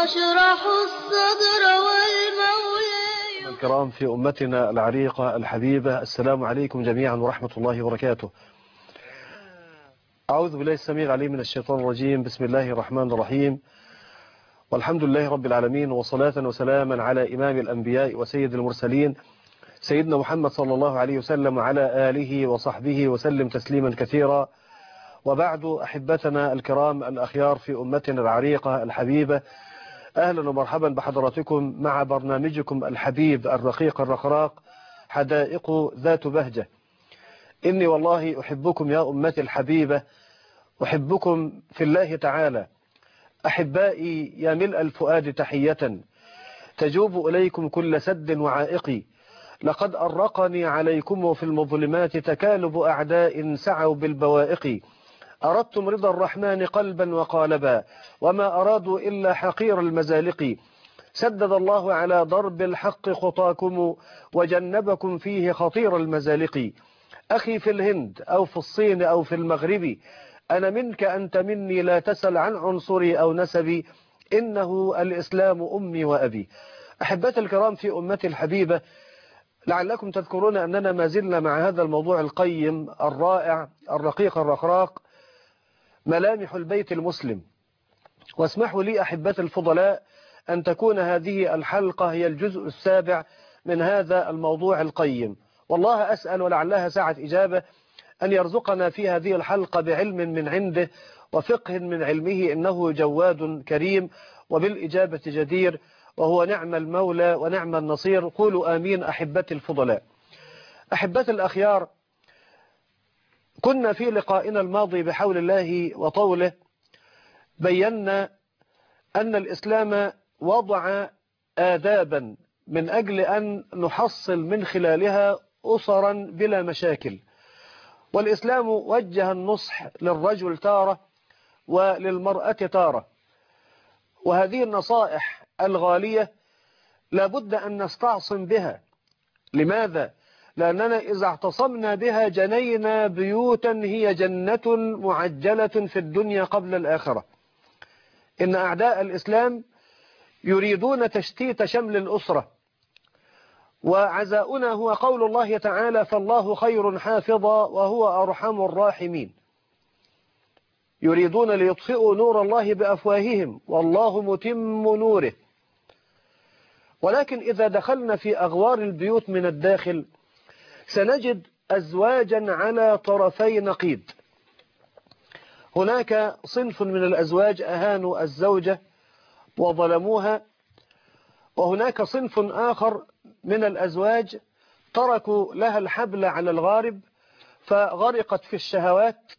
واشرح الصدر والمولى. الكرام في أمتنا العريقة الحبيبة، السلام عليكم جميعا ورحمة الله وبركاته. أعوذ بالله السميع العليم من الشيطان الرجيم. بسم الله الرحمن الرحيم، والحمد لله رب العالمين، وصلاة وسلاما على إمام الأنبياء وسيد المرسلين سيدنا محمد صلى الله عليه وسلم وعلى آله وصحبه وسلم تسليما كثيرا. وبعد، أحبتنا الكرام الأخيار في أمتنا العريقة الحبيبة، أهلا ومرحبا بحضراتكم مع برنامجكم الحبيب الرقيق الرقراق حدائق ذات بهجة. إني والله أحبكم يا أمتي الحبيبة، أحبكم في الله تعالى. أحبائي يا ملء الفؤاد تحية تجوب إليكم كل سد وعائق. لقد أرقني عليكم في المظلمات تكالب أعداء سعوا بالبوائق. أردتم رضا الرحمن قلبا وقالبا، وما أرادوا إلا حقير المزالق. سدد الله على ضرب الحق خطاكم وجنبكم فيه خطير المزالق. أخي في الهند أو في الصين أو في المغرب، أنا منك أنت مني، لا تسل عن عنصري أو نسبي، إنه الإسلام أمي وأبي. أحبتي الكرام في أمتي الحبيبة، لعلكم تذكرون أننا ما زلنا مع هذا الموضوع القيم الرائع الرقيق الرقراق، ملامح البيت المسلم. واسمحوا لي أحبتي الفضلاء أن تكون هذه الحلقة هي الجزء السابع من هذا الموضوع القيم. والله أسأل ولعلها ساعة إجابة أن يرزقنا في هذه الحلقة بعلم من عنده وفقه من علمه، إنه جواد كريم وبالإجابة جدير، وهو نعم المولى ونعم النصير. قولوا آمين أحبتي الفضلاء. أحبتي الأخيار، كنا في لقائنا الماضي بحول الله وطوله بينا أن الإسلام وضع آدابا من أجل أن نحصل من خلالها أسرا بلا مشاكل. والإسلام وجه النصح للرجل تارة وللمرأة تارة، وهذه النصائح الغالية لابد أن نستعصم بها. لماذا؟ لأننا إذا اعتصمنا بها جنينا بيوتا هي جنة معجلة في الدنيا قبل الآخرة. إن أعداء الإسلام يريدون تشتيت شمل الأسرة، وعزاؤنا هو قول الله تعالى: فالله خير حافظا وهو أرحم الراحمين. يريدون ليطفئوا نور الله بأفواههم والله متم نوره. ولكن إذا دخلنا في أغوار البيوت من الداخل سنجد أزواجا على طرفي نقيض. هناك صنف من الأزواج أهانوا الزوجة وظلموها، وهناك صنف آخر من الأزواج تركوا لها الحبل على الغارب فغرقت في الشهوات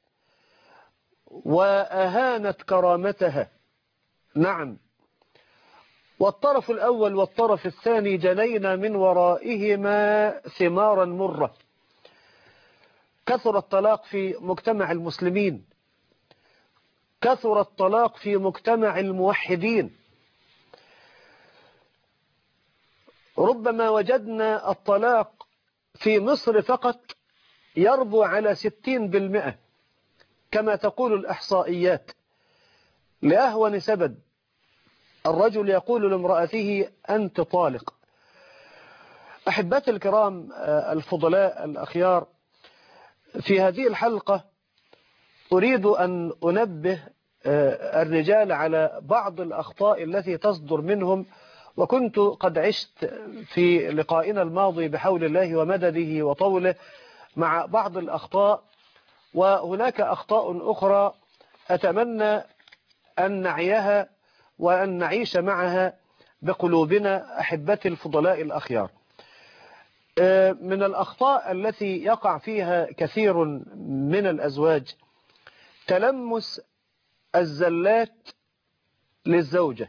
وأهانت كرامتها. نعم، والطرف الأول والطرف الثاني جنينا من ورائهما ثمارا مرة. كثر الطلاق في مجتمع المسلمين، كثر الطلاق في مجتمع الموحدين. ربما وجدنا الطلاق في مصر فقط يربو على 60% كما تقول الإحصائيات، لأهون سبب: الرجل يقول لامرأته أنت طالق. أحبتي الكرام الفضلاء الأخيار، في هذه الحلقة أريد أن أنبه الرجال على بعض الأخطاء التي تصدر منهم، وكنت قد عشت في لقائنا الماضي بحول الله ومدده وطوله مع بعض الأخطاء، وهناك أخطاء أخرى أتمنى أن نعيها وأن نعيش معها بقلوبنا. أحبتي الفضلاء الأخيار، من الأخطاء التي يقع فيها كثير من الأزواج تلمس الزلات للزوجة.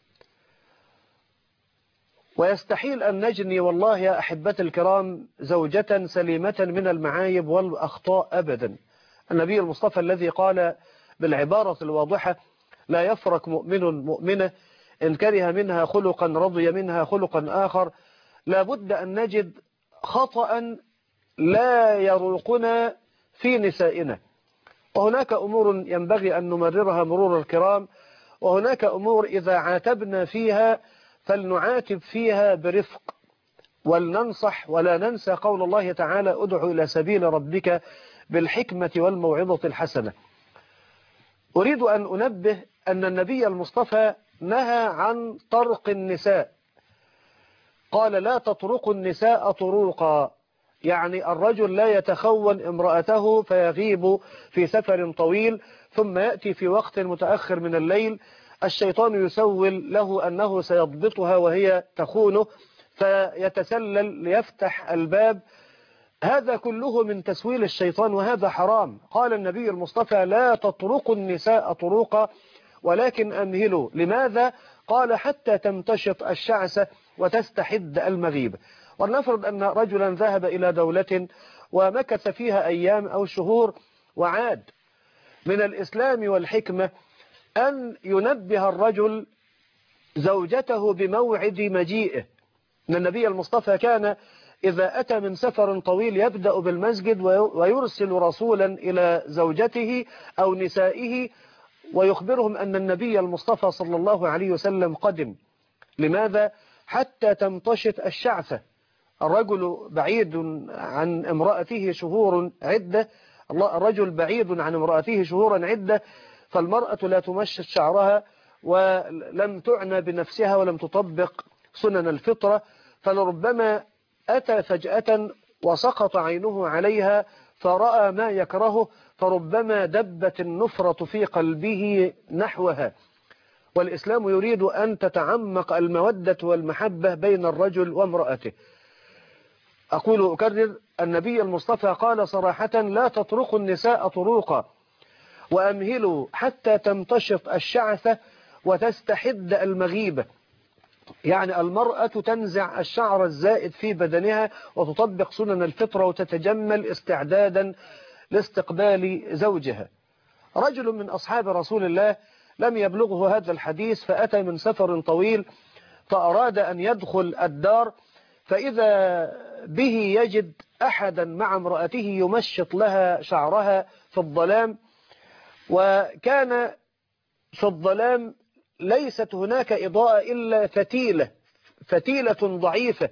ويستحيل أن نجني والله يا أحبتي الكرام زوجة سليمة من المعايب والأخطاء أبدا. النبي المصطفى الذي قال بالعبارة الواضحة: لا يفرق مؤمن مؤمنة إن كره منها خلقا رضي منها خلقا آخر. لابد أن نجد خطأ لا يروقنا في نسائنا، وهناك أمور ينبغي أن نمررها مرور الكرام، وهناك أمور إذا عاتبنا فيها فلنعاتب فيها برفق ولننصح، ولا ننسى قول الله تعالى ادع إلى سبيل ربك بالحكمة والموعظة الحسنة. أريد أن أنبه أن النبي المصطفى نهى عن طرق النساء، قال لا تطرقوا النساء طروقا، يعني الرجل لا يتخون امرأته فيغيب في سفر طويل ثم يأتي في وقت متأخر من الليل الشيطان يسول له أنه سيضبطها وهي تخونه فيتسلل ليفتح الباب. هذا كله من تسويل الشيطان وهذا حرام. قال النبي المصطفى لا تطرقوا النساء طروقا ولكن أمهلوا. لماذا؟ قال حتى تمتشط الشعثة وتستحد المغيبة. ولنفرض أن رجلا ذهب إلى دولة ومكث فيها أيام أو شهور وعاد. من الإسلام والحكمة أن ينبه الرجل زوجته بموعد مجيئه. أن النبي المصطفى كان إذا أتى من سفر طويل يبدأ بالمسجد ويرسل رسولا إلى زوجته أو نسائه ويخبرهم أن النبي المصطفى صلى الله عليه وسلم قدم. لماذا؟ حتى تمتشط الشعثة. الرجل بعيد عن امرأته شهور عدة، الرجل بعيد عن امرأته شهورا عدة، فالمرأة لا تمشط شعرها ولم تعنى بنفسها ولم تطبق سنن الفطرة، فلربما أتى فجأة وسقط عينه عليها فرأى ما يكرهه، فربما دبت النفرة في قلبه نحوها. والإسلام يريد أن تتعمق المودة والمحبة بين الرجل وامرأته. أقول أكرر، النبي المصطفى قال صراحة لا تطرقوا النساء طروقا وأمهلوا حتى تمتشط الشعثة وتستحد المغيبة. يعني المرأة تنزع الشعر الزائد في بدنها وتطبق سنن الفطرة وتتجمل استعدادا لاستقبال زوجها. رجل من أصحاب رسول الله لم يبلغه هذا الحديث فأتى من سفر طويل فأراد أن يدخل الدار، فإذا به يجد أحدا مع امرأته يمشط لها شعرها في الظلام، وكان في الظلام ليست هناك إضاءة إلا فتيلة ضعيفة.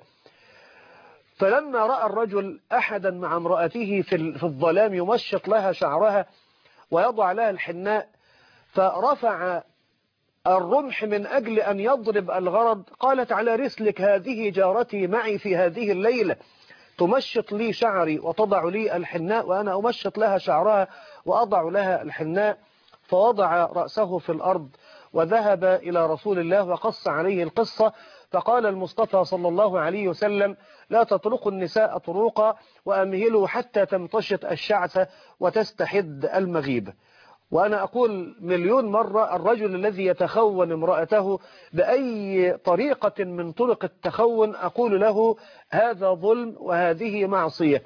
فلما رأى الرجل أحدا مع امرأته في الظلام يمشط لها شعرها ويضع لها الحناء فرفع الرمح من أجل أن يضرب الغرض. قالت على رسلك هذه جارتي معي في هذه الليلة تمشط لي شعري وتضع لي الحناء وأنا أمشط لها شعرها وأضع لها الحناء. فوضع رأسه في الأرض وذهب إلى رسول الله وقص عليه القصة. فقال المصطفى صلى الله عليه وسلم لا تطرقوا النساء طروقا وأمهلوا حتى تمتشط الشعثة وتستحد المغيبة. وأنا أقول مليون مرة الرجل الذي يتخون امرأته بأي طريقة من طرق التخون أقول له هذا ظلم وهذه معصية.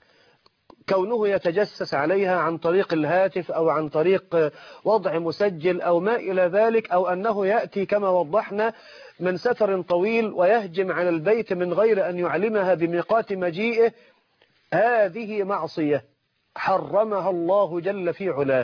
كونه يتجسس عليها عن طريق الهاتف أو عن طريق وضع مسجل أو ما إلى ذلك، أو أنه يأتي كما وضحنا من سفر طويل ويهجم على البيت من غير أن يعلمها بميقات مجيئه، هذه معصية حرمها الله جل في علاه.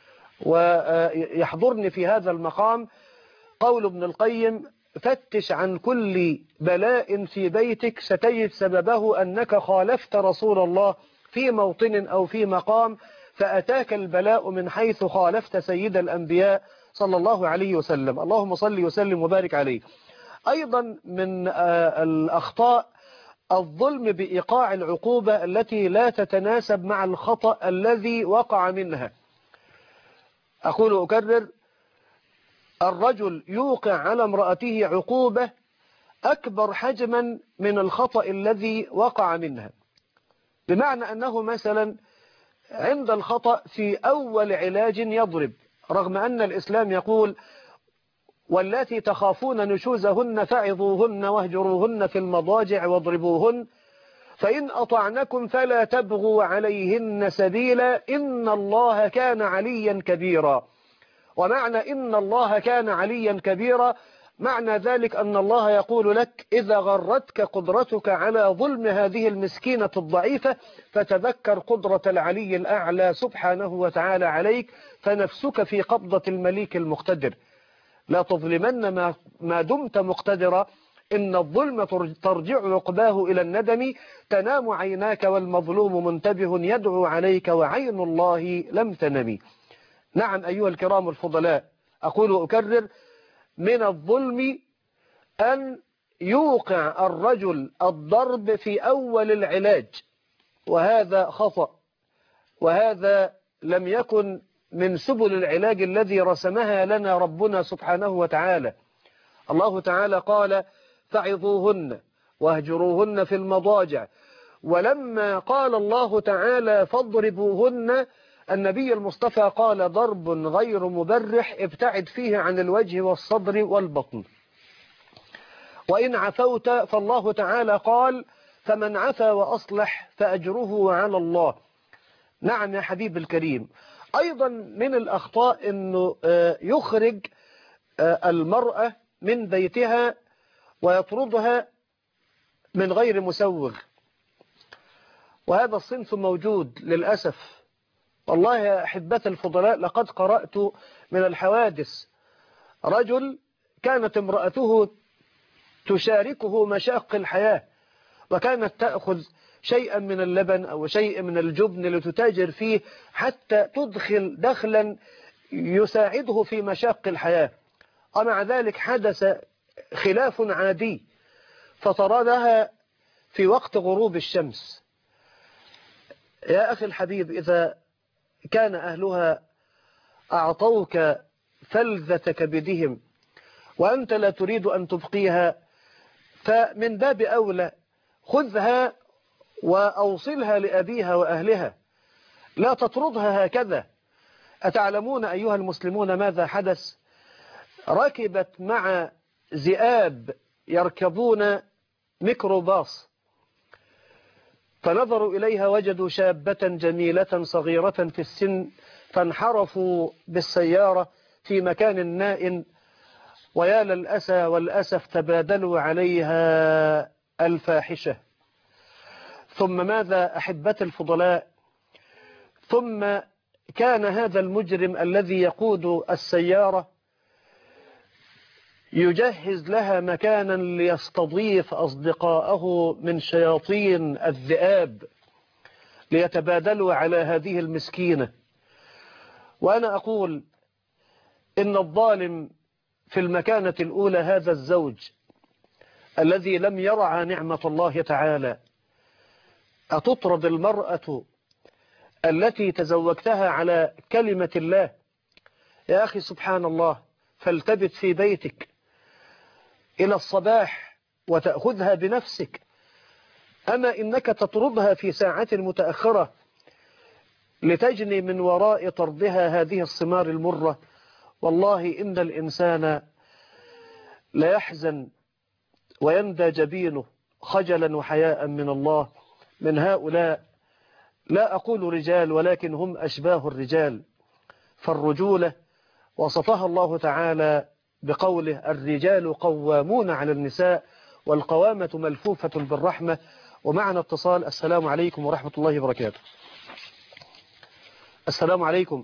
ويحضرني في هذا المقام قول ابن القيم فتش عن كل بلاء في بيتك ستجد سببه أنك خالفت رسول الله في موطن أو في مقام فأتاك البلاء من حيث خالفت سيد الأنبياء صلى الله عليه وسلم. اللهم صل وسلم وبارك عليه. أيضا من الأخطاء الظلم بإيقاع العقوبة التي لا تتناسب مع الخطأ الذي وقع منها. أقول أكرر، الرجل يوقع على امرأته عقوبة أكبر حجما من الخطأ الذي وقع منها، بمعنى أنه مثلا عند الخطأ في أول علاج يضرب، رغم أن الإسلام يقول واللاتي تخافون نشوزهن فعظوهن واهجروهن في المضاجع واضربوهن فإن أطعنكم فلا تبغوا عليهن سبيلا إن الله كان عليا كبيرا. ومعنى إن الله كان عليا كبيرا معنى ذلك أن الله يقول لك إذا غرتك قدرتك على ظلم هذه المسكينة الضعيفة فتذكر قدرة العلي الأعلى سبحانه وتعالى عليك، فنفسك في قبضة المليك المقتدر. لا تظلمن ما دمت مقتدرا، إن الظلم ترجع عقباه إلى الندم، تنام عيناك والمظلوم منتبه يدعو عليك وعين الله لم تنم. نعم أيها الكرام الفضلاء، أقول وأكرر: من الظلم أن يوقع الرجل الضرب في أول العلاج، وهذا خطأ، وهذا لم يكن من سبل العلاج الذي رسمها لنا ربنا سبحانه وتعالى. الله تعالى قال: فعظوهن واهجروهن في المضاجع. ولما قال الله تعالى فاضربوهن، النبي المصطفى قال: ضرب غير مبرح ابتعد فيه عن الوجه والصدر والبطن. وإن عفوت فالله تعالى قال: فمن عفا وأصلح فأجره على الله. نعم يا حبيب الكريم. أيضا من الأخطاء أنه يخرج المرأة من بيتها ويطردها من غير مسوغ، وهذا الصنف موجود للأسف. والله يا أحبة الفضلاء، لقد قرأت من الحوادث رجل كانت امرأته تشاركه مشاق الحياة، وكانت تأخذ شيئا من اللبن أو شيء من الجبن لتتاجر فيه حتى تدخل دخلا يساعده في مشاق الحياة، ومع ذلك حدث خلاف عادي فطردها في وقت غروب الشمس. يا أخي الحبيب، إذا كان أهلها أعطوك فلذة كبدهم وأنت لا تريد أن تبقيها، فمن باب أولى خذها وأوصلها لأبيها وأهلها، لا تطردها هكذا. أتعلمون أيها المسلمون ماذا حدث؟ ركبت مع ذئاب يركبون ميكروباص، فنظروا إليها وجدوا شابة جميلة صغيرة في السن، فانحرفوا بالسيارة في مكان نائٍ، ويا للأسى والأسف تبادلوا عليها الفاحشة. ثم ماذا أحبة الفضلاء؟ ثم كان هذا المجرم الذي يقود السيارة يجهز لها مكانا ليستضيف أصدقاءه من شياطين الذئاب ليتبادلوا على هذه المسكينة. وأنا أقول إن الظالم في المكانة الأولى هذا الزوج الذي لم يرعى نعمة الله تعالى. أتطرد المرأة التي تزوجتها على كلمة الله؟ يا أخي سبحان الله، فالتبت في بيتك إلى الصباح وتأخذها بنفسك. أما إنك تطردها في ساعات متأخرة لتجني من وراء طردها هذه الثمار المرة. والله إن الإنسان لا يحزن ويندى جبينه خجلا وحياء من الله من هؤلاء. لا أقول رجال، ولكن هم أشباه الرجال. فالرجولة وصفها الله تعالى بقوله: الرجال قوامون على النساء، والقوامة ملفوفة بالرحمة. ومعنا اتصال. السلام عليكم ورحمة الله وبركاته. السلام عليكم.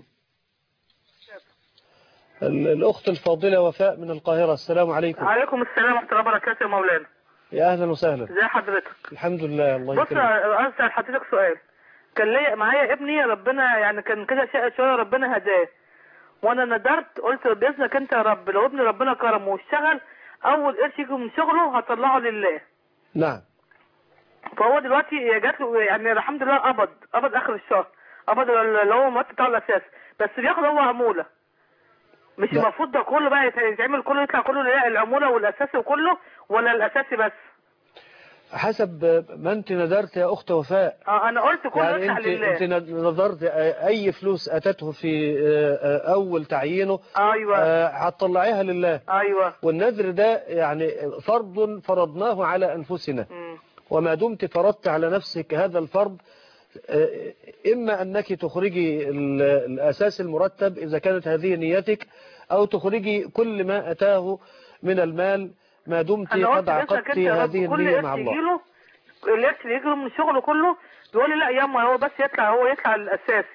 الأخت الفاضلة وفاء من القاهرة. السلام عليكم. عليكم السلام ورحمة الله وبركاته يا مولانا. يا أهلا وسهلا. ازي حضرتك؟ الحمد لله. الله بص، يكرمك. أسأل حضرتك سؤال. كان ليا معايا ابني، ربنا يعني كان كده شقى شوية، ربنا هداه، وانا ندرت قلت باذنك انت يا رب لو ابني ربنا كرمه واشتغل اول قرش يجي من شغله هطلعه لله. نعم. فهو دلوقتي جات له يعني الحمد لله قبض اخر الشهر، قبض اللي هو مرتب بتاعه الاساسي، بس بياخد هو عموله. مش لا. المفروض ده كله بقى يتعمل كله يطلع كله العموله والاساسي وكله، ولا الاساسي بس؟ حسب ما انت ندرت يا أخت وفاء. انا قلت كله يعني يطلع لله. انت نظرت أي فلوس أتته في أول تعيينه. ايوه. هتطلعيها لله. ايوه. والنذر ده يعني فرض فرضناه على أنفسنا. وما دمت فرضت على نفسك هذا الفرض، إما أنك تخرجي الأساس المرتب إذا كانت هذه نيتك، أو تخرجي كل ما أتاه من المال ما دمت قد عقدت هذه النية مع الله. القرش اللي يجي من شغله كله بيقول لي لا ياما هو بس يطلع الاساسي،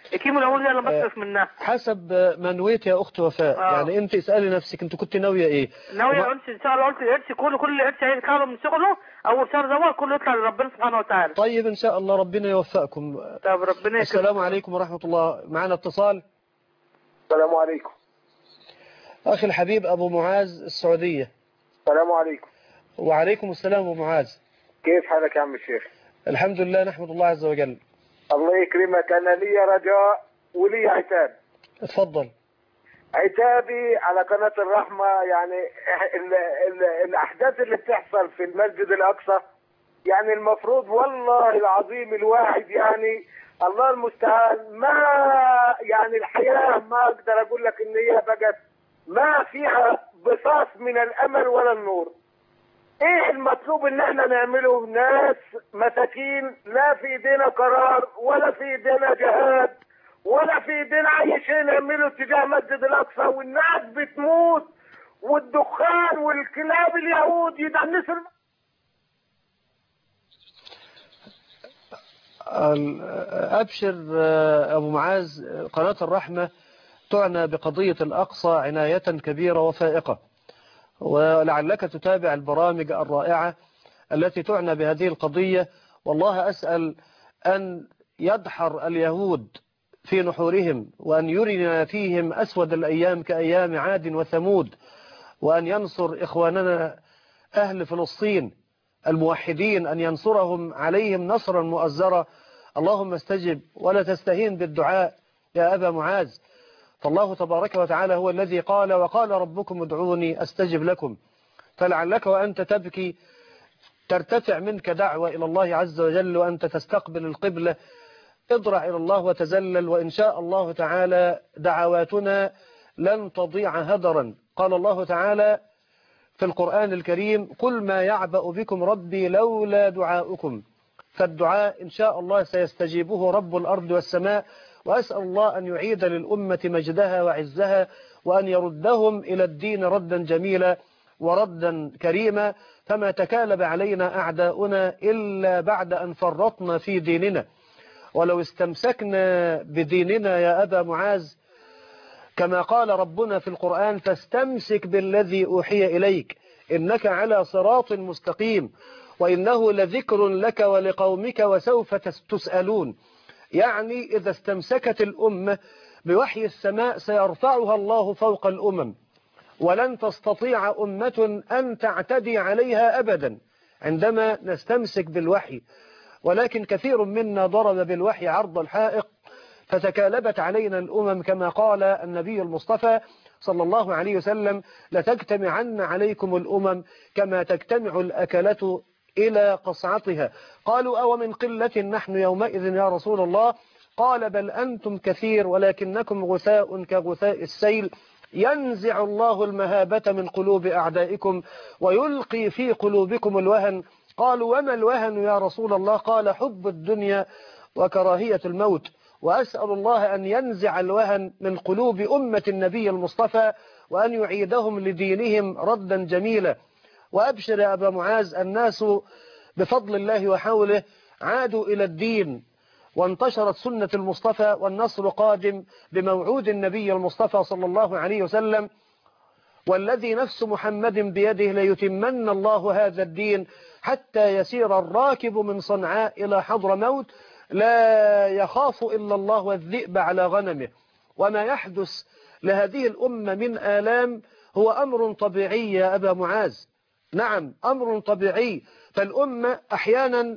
الكيمو الاول هي اللي بصرف منها. حسب ما نويت يا اخت وفاء. يعني انت اسالي نفسك انت كنت ناويه ايه. ناويه قلت ان شاء الله، قلت القرش كل قرش هيطلع له من شغله اول شهر دوت كله يطلع لربنا سبحانه وتعالى. طيب ان شاء الله ربنا يوفقكم. طب ربنا يكرمك. السلام عليكم ورحمه الله. معنا اتصال. السلام عليكم. اخي الحبيب ابو معاذ السعوديه. السلام عليكم. وعليكم السلام ابو معاذ. كيف حالك يا عم الشيخ؟ الحمد لله نحمد الله عز وجل. الله يكرمك. انا لي رجاء ولي عتاب. اتفضل. عتابي على قناة الرحمة، يعني الأحداث اللي بتحصل في المسجد الأقصى، يعني المفروض والله العظيم الواحد يعني الله المستعان، ما يعني الحياة ما أقدر أقول لك إن هي بقت ما فيها بصاص من الأمل ولا النور. إيه المطلوب إن إحنا نعمله؟ ناس مساكين، لا في إيدينا قرار ولا في إيدينا جهاد ولا في ايدينا اي شيء نعمله تجاه مسجد الاقصى، والناس بتموت والدخان والكلاب اليهود يدنسوا. ابشر ابو معاذ، قناة الرحمة تعنى بقضية الاقصى عناية كبيرة وفائقة، ولعلك تتابع البرامج الرائعة التي تعنى بهذه القضية. والله أسأل أن يدحر اليهود في نحورهم، وأن يرنا فيهم أسود الأيام كأيام عاد وثمود، وأن ينصر إخواننا أهل فلسطين الموحدين، أن ينصرهم عليهم نصرا مؤزرا. اللهم استجب ولا تستهين بالدعاء يا أبا معاذ، فالله تبارك وتعالى هو الذي قال وقال ربكم ادعوني أستجب لكم. فلعلك وأنت تبكي ترتفع منك دعوة إلى الله عز وجل وأنت تستقبل القبلة. اضرع إلى الله وتزلل، وإن شاء الله تعالى دعواتنا لن تضيع هدرا. قال الله تعالى في القرآن الكريم: قل ما يعبأ بكم ربي لولا دعاؤكم. فالدعاء إن شاء الله سيستجيبه رب الأرض والسماء. وأسأل الله أن يعيد للأمة مجدها وعزها، وأن يردهم إلى الدين ردا جميلا وردا كريما. فما تكالب علينا أعداؤنا إلا بعد أن فرطنا في ديننا. ولو استمسكنا بديننا يا أبا معاذ كما قال ربنا في القرآن: فاستمسك بالذي أوحي إليك إنك على صراط مستقيم وإنه لذكر لك ولقومك وسوف تسألون. يعني إذا استمسكت الأمة بوحي السماء سيرفعها الله فوق الأمم، ولن تستطيع أمة أن تعتدي عليها أبدا عندما نستمسك بالوحي. ولكن كثير منا ضرب بالوحي عرض الحائط، فتكالبت علينا الأمم كما قال النبي المصطفى صلى الله عليه وسلم: لتجتمعن عليكم الأمم كما تجتمع الأكلة إلى قصعتها. قالوا: أو من قلة نحن يومئذ يا رسول الله؟ قال: بل أنتم كثير ولكنكم غثاء كغثاء السيل، ينزع الله المهابة من قلوب أعدائكم ويلقي في قلوبكم الوهن. قالوا: وما الوهن يا رسول الله؟ قال: حب الدنيا وكراهية الموت. وأسأل الله أن ينزع الوهن من قلوب أمة النبي المصطفى وأن يعيدهم لدينهم ردا جميلا. وأبشر يا أبا معاذ، الناس بفضل الله وحوله عادوا إلى الدين، وانتشرت سنة المصطفى، والنصر قادم بموعود النبي المصطفى صلى الله عليه وسلم: والذي نفس محمد بيده ليتمن الله هذا الدين حتى يسير الراكب من صنعاء إلى حضرموت لا يخاف إلا الله والذئب على غنمه. وما يحدث لهذه الأمة من آلام هو أمر طبيعي يا أبا معاذ. نعم، أمر طبيعي. فالأمة أحيانا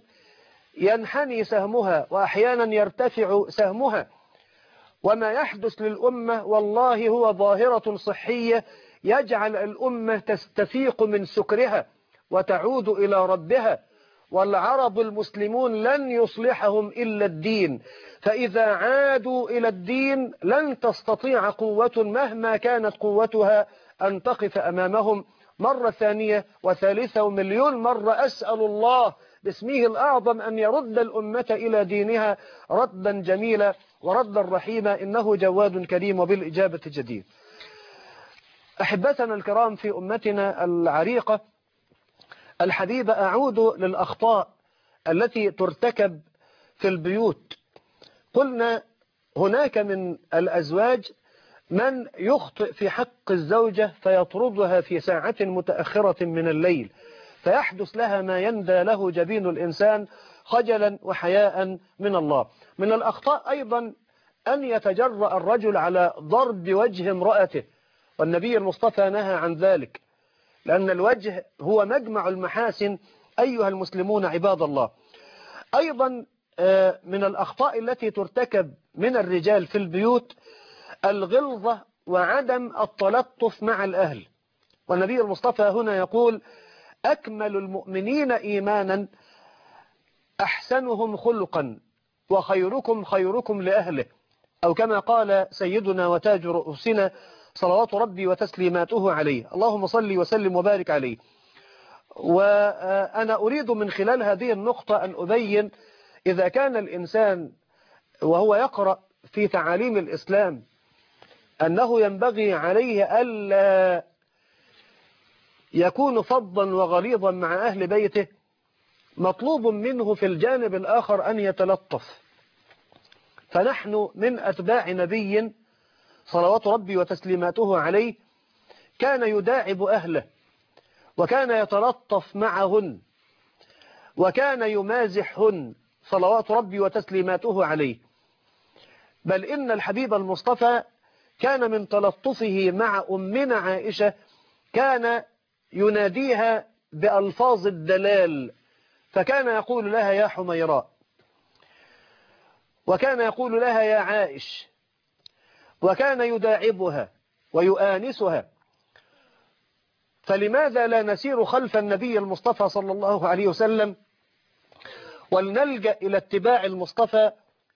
ينحني سهمها وأحيانا يرتفع سهمها. وما يحدث للأمة والله هو ظاهرة صحية يجعل الأمة تستفيق من سكرها وتعود إلى ربها. والعرب المسلمون لن يصلحهم إلا الدين، فإذا عادوا إلى الدين لن تستطيع قوة مهما كانت قوتها أن تقف أمامهم. مرة ثانية وثالثة ومليون مرة أسأل الله باسمه الأعظم أن يرد الأمة إلى دينها ردا جميلا وردا رحيما، إنه جواد كريم وبالإجابة جديد. أحبتنا الكرام، في أمتنا العريقة الحبيبة أعود للأخطاء التي ترتكب في البيوت. قلنا هناك من الأزواج من يخطئ في حق الزوجة فيطردها في ساعة متأخرة من الليل، فيحدث لها ما يندى له جبين الإنسان خجلا وحياء من الله. من الأخطاء أيضا أن يتجرأ الرجل على ضرب وجه امرأته، والنبي المصطفى نهى عن ذلك، لأن الوجه هو مجمع المحاسن أيها المسلمون عباد الله. أيضا من الأخطاء التي ترتكب من الرجال في البيوت الغلظة وعدم التلطف مع الأهل، والنبي المصطفى هنا يقول: أكمل المؤمنين إيمانا أحسنهم خلقا وخيركم خيركم لأهله، أو كما قال سيدنا وتاج رؤوسنا صلوات ربي وتسليماته عليه، اللهم صل وسلم وبارك عليه. وأنا أريد من خلال هذه النقطة أن أبين إذا كان الإنسان وهو يقرأ في تعاليم الإسلام أنه ينبغي عليه ألا يكون فظا وغليظا مع أهل بيته، مطلوب منه في الجانب الآخر أن يتلطف. فنحن من أتباع نبي صلوات ربي وتسليماته عليه كان يداعب أهله، وكان يتلطف معهن، وكان يمازحهن صلوات ربي وتسليماته عليه. بل إن الحبيب المصطفى كان من تلطفه مع أمنا عائشة كان يناديها بألفاظ الدلال، فكان يقول لها يا حميراء، وكان يقول لها يا عائش، وكان يداعبها ويؤانسها. فلماذا لا نسير خلف النبي المصطفى صلى الله عليه وسلم ولنلجأ إلى اتباع المصطفى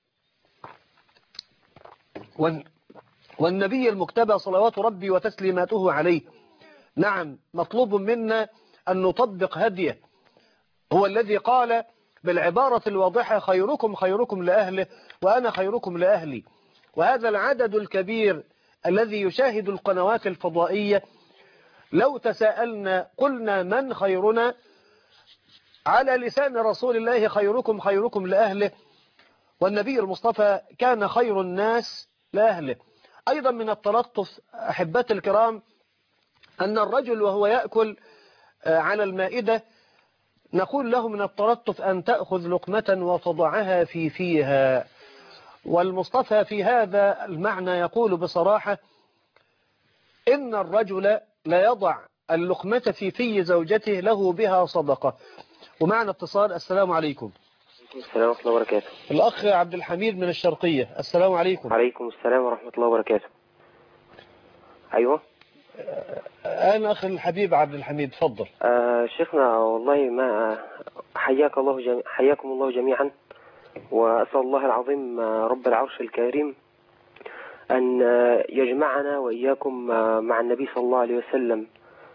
والنبي المجتبى صلوات ربي وتسليماته عليه؟ نعم، مطلوب منا أن نطبق هديه، هو الذي قال بالعبارة الواضحة: خيركم خيركم لأهله وأنا خيركم لأهلي. وهذا العدد الكبير الذي يشاهد القنوات الفضائية لو تساءلنا قلنا من خيرنا، على لسان رسول الله خيركم خيركم لأهله، والنبي المصطفى كان خير الناس لأهله. أيضا من التلطف أحبتي الكرام أن الرجل وهو يأكل على المائدة نقول له من التلطف أن تأخذ لقمة وتضعها في فيها، والمصطفى في هذا المعنى يقول بصراحة إن الرجل لا يضع اللقمة في في زوجته له بها صدقة. ومعنى اتصال. السلام عليكم. السلام ورحمة الله وبركاته. الأخ عبد الحميد من الشرقية. السلام عليكم. عليكم السلام ورحمة الله وبركاته. أيوة أنا أخي الحبيب عبد الحميد، تفضل. شيخنا والله ما حياكم الله جميعا، وأسأل الله العظيم رب العرش الكريم أن يجمعنا وإياكم مع النبي صلى الله عليه وسلم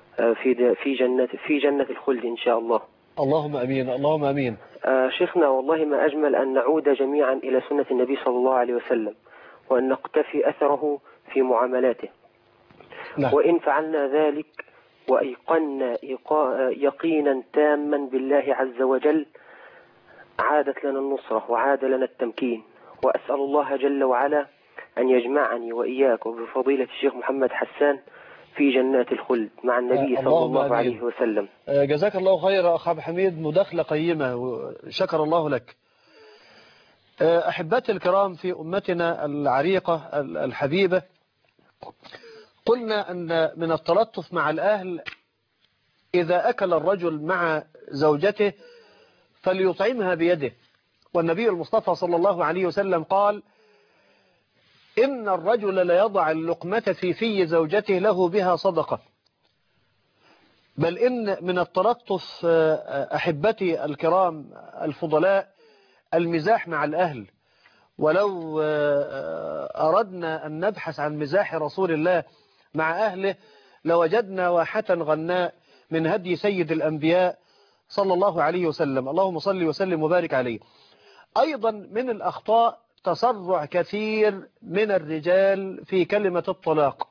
في جنة الخلد إن شاء الله. اللهم أمين، اللهم أمين. شيخنا والله ما أجمل أن نعود جميعا إلى سنة النبي صلى الله عليه وسلم، وأن نقتفي أثره في معاملاته. نعم. وإن فعلنا ذلك وأيقنا يقينا تاما بالله عز وجل عادت لنا النصرة وعاد لنا التمكين. وأسأل الله جل وعلا أن يجمعني وإياك وبفضيلة الشيخ محمد حسان في جنات الخلد مع النبي صلى الله عليه وسلم. جزاك الله خير أخ عبد الحميد، مداخلة قيمة وشكر الله لك. أحبتي الكرام، في أمتنا العريقة الحبيبة قلنا أن من التلطف مع الأهل إذا أكل الرجل مع زوجته فليطعمها بيده، والنبي المصطفى صلى الله عليه وسلم قال إن الرجل ليضع اللقمة في في زوجته له بها صدقة. بل إن من التلطف أحبتي الكرام الفضلاء المزاح مع الأهل. ولو أردنا أن نبحث عن مزاح رسول الله مع أهله لوجدنا واحة غناء من هدي سيد الأنبياء صلى الله عليه وسلم، اللهم صل وسلم وبارك عليه. أيضا من الأخطاء تسرع كثير من الرجال في كلمة الطلاق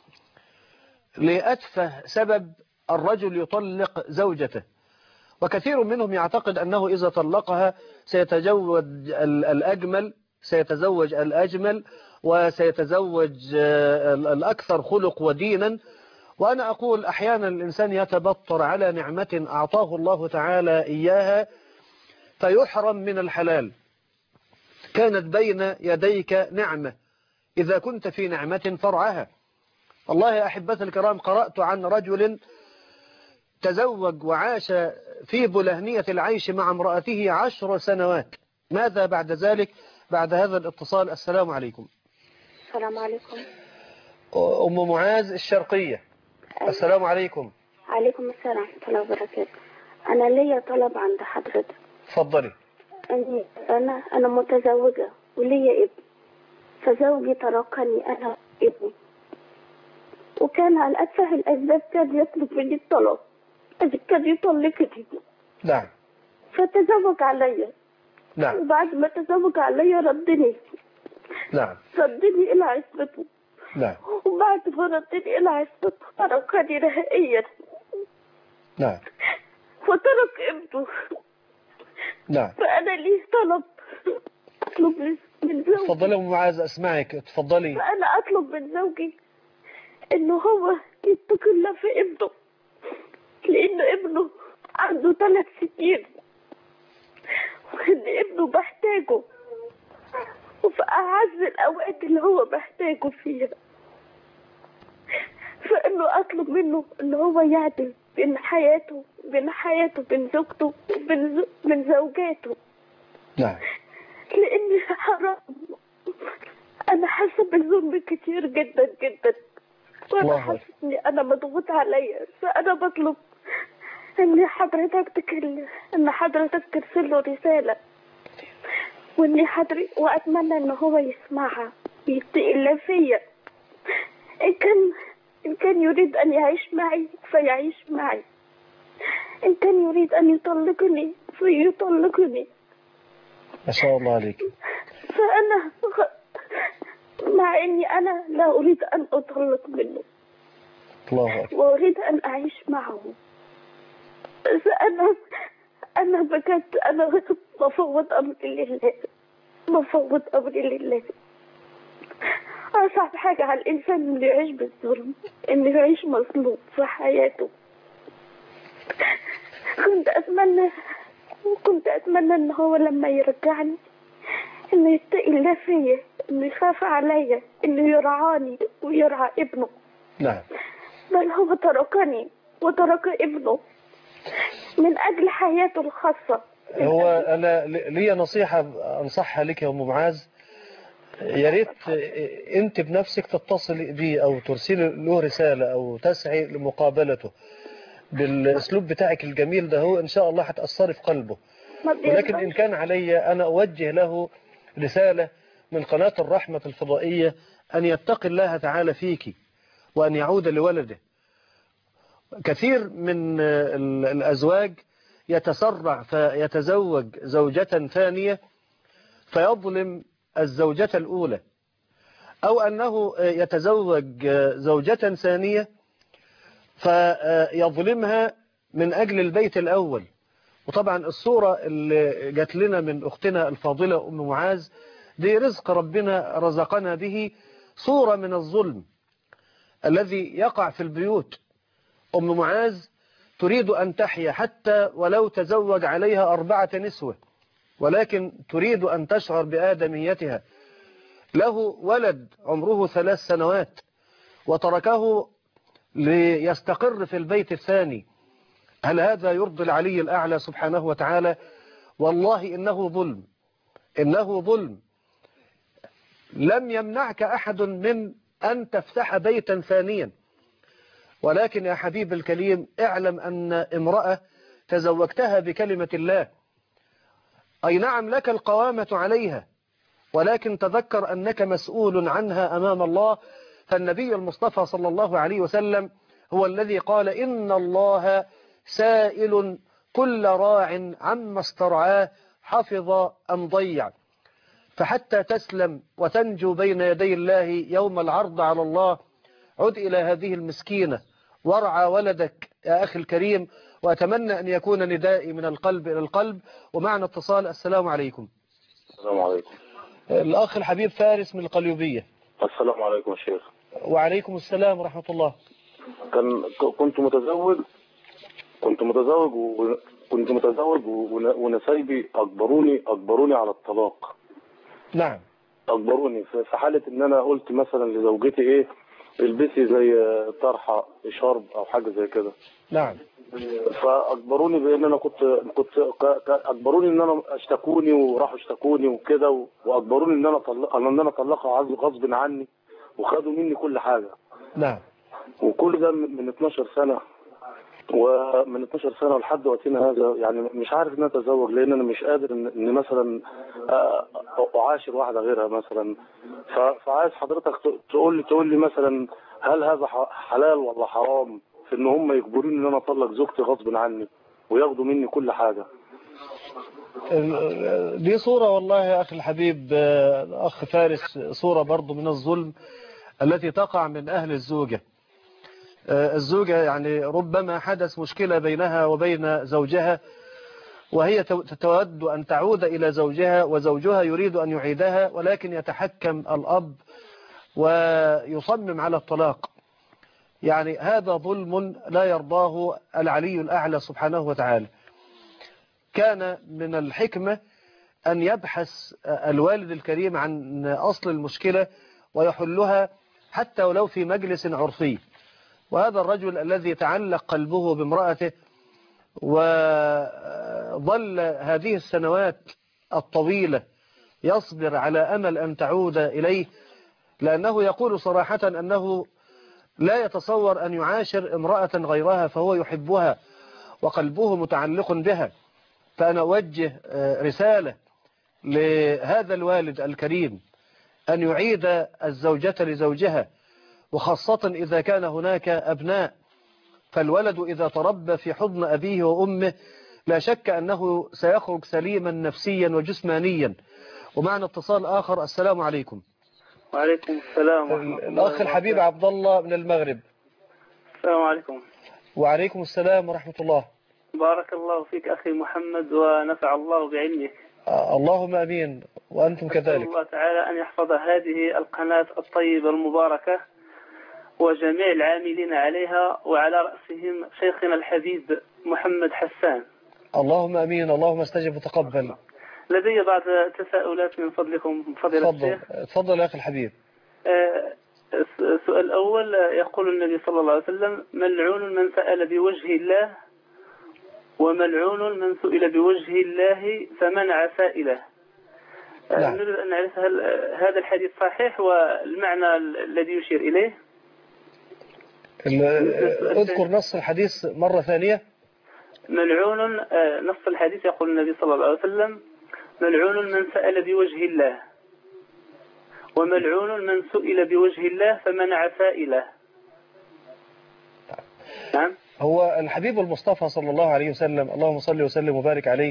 لأتفه سبب. الرجل يطلق زوجته، وكثير منهم يعتقد أنه إذا طلقها سيتزوج الأجمل سيتزوج الأجمل وسيتزوج الأكثر خلق ودينا. وأنا أقول أحيانا الإنسان يتبطر على نعمة أعطاه الله تعالى إياها فيحرم من الحلال. كانت بين يديك نعمة، إذا كنت في نعمة فرعها. والله يا أحبتي الكرام، قرأت عن رجل تزوج وعاش في بلهنية العيش مع امرأته 10 سنوات. ماذا بعد ذلك؟ بعد هذا الاتصال. السلام عليكم. السلام عليكم. أم معاذ الشرقية. السلام عليكم. عليكم السلام ورحمة الله وبركاته. أنا ليا طلب عند حضرتك. اتفضلي. أنا متزوجة وليا ابن، فزوجي تركني أنا وابني، وكان على أتفه الأسباب كان يطلب مني الطلاق، كان يطلقني. نعم. فتزوج عليا. نعم. وبعد ما تزوج عليا ردني. نعم. ردني إلى عصمته. نعم. وبعد ما ردني إلى عصمته تركني نهائيا. نعم. وترك ابنه. نعم. فأنا لي أطلب من زوجي. تفضلي أم معاذ، أسمعك، تفضلي. فأنا أطلب من زوجي إنه هو يتقي الله في ابنه، لأن ابنه عنده 3 سنين، وإن ابنه بحتاجه وفي أعز الأوقات اللي هو بحتاجه فيها. فإنه أطلب منه إن هو يعدل بين حياته بين زوجته وبين زوجاته. نعم. لأن حرام، أنا حاسة بالظلم كتير جدا جدا، وأنا حاسة إني أنا مضغوط عليا. فأنا بطلب إن حضرتك ترسل له رسالة، وأتمنى إن هو يسمعها ويتقي الله فيا. إن كان يريد أن يعيش معي فيعيش معي، إن كان يريد أن يطلقني فيطلقني. ما شاء الله عليك. فأنا مع إني أنا لا أريد أن أطلق منه، الله أكبر. وأريد أن أعيش معه. أنا بجد أنا بفوض أمري لله. أصعب حاجة على الإنسان إنه يعيش بالظلم، إنه يعيش مظلوم في حياته. كنت أتمنى إن هو لما يرجعني إنه يتقي الله فيا، إنه يخاف عليا، إنه يرعاني ويرعى ابنه. نعم. بل هو تركني وترك ابنه من أجل حياته الخاصة. هو أنا لي نصيحة أنصحها لك يا أم معاذ، يا ريت أنت بنفسك تتصلي بي أو ترسلي له رسالة أو تسعي لمقابلته بالأسلوب بتاعك الجميل ده. هو إن شاء الله هتأثري في قلبه. ولكن إن كان علي أنا أوجه له رسالة من قناة الرحمة الفضائية أن يتقي الله تعالى فيك وأن يعود لولده. كثير من الأزواج يتسرع فيتزوج زوجة ثانية فيظلم الزوجة الأولى، أو أنه يتزوج زوجة ثانية فيظلمها من أجل البيت الأول. وطبعا الصورة اللي جات لنا من أختنا الفاضلة أم معاذ دي رزق ربنا رزقنا به، صورة من الظلم الذي يقع في البيوت. أم معاذ تريد أن تحيا حتى ولو تزوج عليها 4 نسوة، ولكن تريد أن تشعر بآدميتها. له ولد عمره 3 سنوات وتركه ليستقر في البيت الثاني. هل هذا يرضي العلي الأعلى سبحانه وتعالى؟ والله إنه ظلم، إنه ظلم. لم يمنعك أحد من أن تفتح بيتا ثانيا، ولكن يا حبيب الكريم اعلم أن امرأة تزوجتها بكلمة الله، أي نعم لك القوامة عليها، ولكن تذكر أنك مسؤول عنها أمام الله. فالنبي المصطفى صلى الله عليه وسلم هو الذي قال إن الله سائل كل راع عما استرعاه حفظ أم ضيع. فحتى تسلم وتنجو بين يدي الله يوم العرض على الله، عد إلى هذه المسكينة وارعى ولدك يا أخي الكريم. وأتمنى أن يكون ندائي من القلب إلى القلب. ومعنا اتصال. السلام عليكم. السلام عليكم. الأخ الحبيب فارس من القليوبية. السلام عليكم يا شيخ. وعليكم السلام ورحمة الله. كنت متزوج ونسايبي أجبروني على الطلاق. نعم. أجبروني في حالة إن أنا قلت مثلا لزوجتي إيه البسي زي طرحة شرب أو حاجة زي كده. نعم. فأجبروني بإن أنا كنت أجبروني إن أنا اشتكوني وراحوا اشتكوني وكده، وأجبروني إن أنا أطلقها غصب عني، وخدوا مني كل حاجة. نعم. وكل ده من 12 سنة، ومن 12 سنة لحد وقتنا هذا يعني مش عارف ان اتزوج، لان انا مش قادر ان مثلا اعاشر واحدة غيرها مثلا. فعايز حضرتك تقول لي مثلا هل هذا حلال ولا حرام في ان هم يجبروني ان انا اطلق زوجتي غصب عني وياخدوا مني كل حاجة؟ دي صورة والله يا أخي الحبيب أخ فارس، صورة برضو من الظلم التي تقع من أهل الزوجة. الزوجة يعني ربما حدث مشكلة بينها وبين زوجها، وهي تود أن تعود إلى زوجها، وزوجها يريد أن يعيدها، ولكن يتحكم الأب ويصمم على الطلاق. يعني هذا ظلم لا يرضاه العلي الأعلى سبحانه وتعالى. كان من الحكمة أن يبحث الوالد الكريم عن أصل المشكلة ويحلها حتى ولو في مجلس عرفي. وهذا الرجل الذي تعلق قلبه بامرأته وظل هذه السنوات الطويلة يصبر على أمل أن تعود إليه، لأنه يقول صراحة أنه لا يتصور أن يعاشر امرأة غيرها، فهو يحبها وقلبه متعلق بها. فأنا أوجه رسالة لهذا الوالد الكريم أن يعيد الزوجة لزوجها، وخاصة إذا كان هناك أبناء. فالولد إذا تربى في حضن أبيه وأمه لا شك أنه سيخرج سليما نفسيا وجسمانيا. ومعنا اتصال آخر. السلام عليكم. وعليكم السلام ورحمة الله. الأخ الحبيب عبد الله من المغرب. السلام عليكم. وعليكم السلام ورحمة الله. بارك الله فيك أخي محمد ونفع الله بعلمك. اللهم أمين وأنتم كذلك. الله تعالى أن يحفظ هذه القناة الطيبة المباركة وجميع العاملين عليها، وعلى رأسهم شيخنا الحبيب محمد حسان. اللهم أمين. اللهم استجب وتقبل. لدي بعض تساؤلات من فضلكم فضيلة الشيخ. تفضل يا أخي الحبيب. السؤال الأول، يقول النبي صلى الله عليه وسلم: ملعون من سأل بوجه الله، وملعون من سئل بوجه الله فمنع سائله. نريد أن نعرف هل هذا الحديث صحيح والمعنى الذي يشير إليه. اذكر نص الحديث مرة ثانية. ملعون، نص الحديث يقول النبي صلى الله عليه وسلم: ملعون من سأل بوجه الله، وملعون من سئل بوجه الله فمنع سائله. نعم. هو الحبيب المصطفى صلى الله عليه وسلم، اللهم صل وسلم وبارك عليه،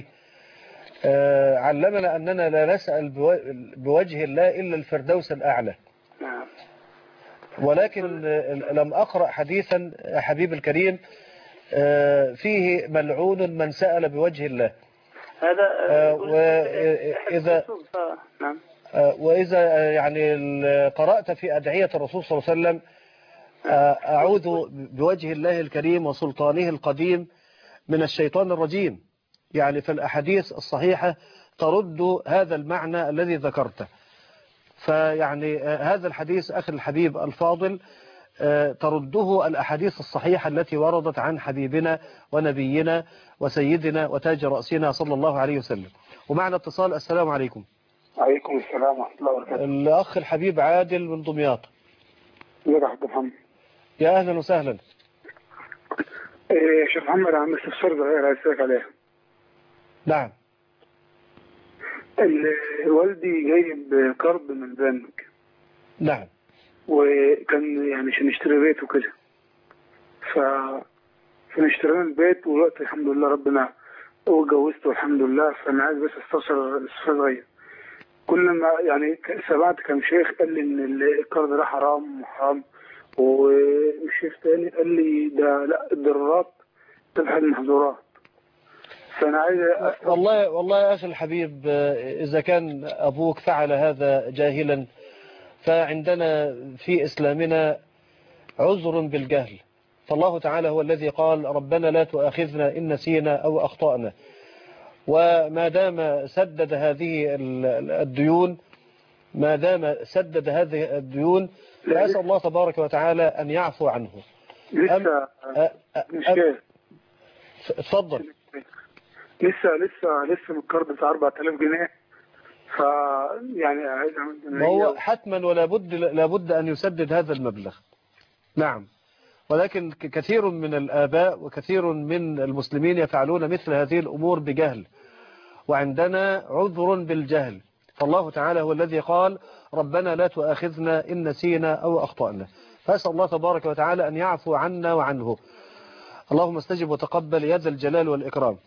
علمنا أننا لا نسأل بوجه الله إلا الفردوس الأعلى. نعم. ولكن لم أقرأ حديثا حبيب الكريم فيه ملعون من سأل بوجه الله. هذا وإذا يعني قرأت في أدعية الرسول صلى الله عليه وسلم: أعوذ بوجه الله الكريم وسلطانه القديم من الشيطان الرجيم. يعني في الأحاديث الصحيحة ترد هذا المعنى الذي ذكرته. فيعني هذا الحديث أخي الحبيب الفاضل ترده الأحاديث الصحيحة التي وردت عن حبيبنا ونبينا وسيدنا وتاج رأسنا صلى الله عليه وسلم. ومعنا اتصال. السلام عليكم. وعليكم السلام ورحمة الله وبركاته. الأخ الحبيب عادل من دمياط. ازيك يا حبيب محمد؟ يا أهلا وسهلا. شيخ محمد، عم استفسر صغير هسألك عليها. نعم. والدي جايب قرض من البنك. نعم. وكان يعني عشان نشتري بيت وكده. فنشترينا البيت، والوقت الحمد لله ربنا واتجوزت والحمد لله. فأنا عايز بس استفسر صغير. كل ما يعني سمعت كم شيخ قال لي إن القرض ده حرام وحرام، والشيخ تاني قال لي ده لا، الضرورات تبحث المحظورات. فأنا عايز والله يا أخي الحبيب، إذا كان أبوك فعل هذا جاهلا فعندنا في إسلامنا عذر بالجهل، فالله تعالى هو الذي قال ربنا لا تؤاخذنا إن نسينا أو أخطأنا. وما دام سدد هذه الديون، ما دام سدد هذه الديون، فأسأل الله تبارك وتعالى أن يعفو عنه. لسه اتفضل. لسه من القرض بتاع 4000 جنيه، يعني عايز ما هو حتما ولا بد لابد أن يسدد هذا المبلغ. نعم، ولكن كثير من الآباء وكثير من المسلمين يفعلون مثل هذه الأمور بجهل، وعندنا عذر بالجهل، فالله تعالى هو الذي قال ربنا لا تؤاخذنا إن نسينا أو أخطأنا. فأسأل الله تبارك وتعالى أن يعفو عنا وعنه. اللهم استجب وتقبل يا ذا الجلال والإكرام.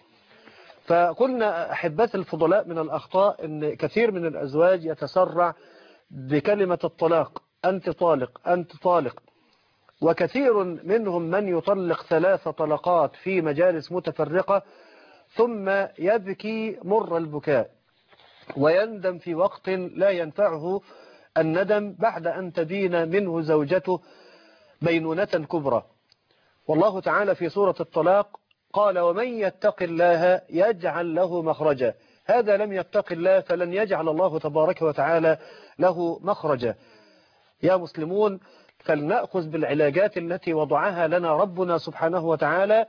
فقلنا أحبات الفضلاء من الأخطاء أن كثير من الأزواج يتسرع بكلمة الطلاق، أنت طالق أنت طالق، وكثير منهم من يطلق 3 طلقات في مجالس متفرقة ثم يبكي مر البكاء ويندم في وقت لا ينفعه الندم بعد أن تبين منه زوجته بينونة كبرى. والله تعالى في سورة الطلاق قال ومن يتق الله يجعل له مخرجا. هذا لم يتق الله فلن يجعل الله تبارك وتعالى له مخرجا. يا مسلمون، فلنأخذ بالعلاجات التي وضعها لنا ربنا سبحانه وتعالى،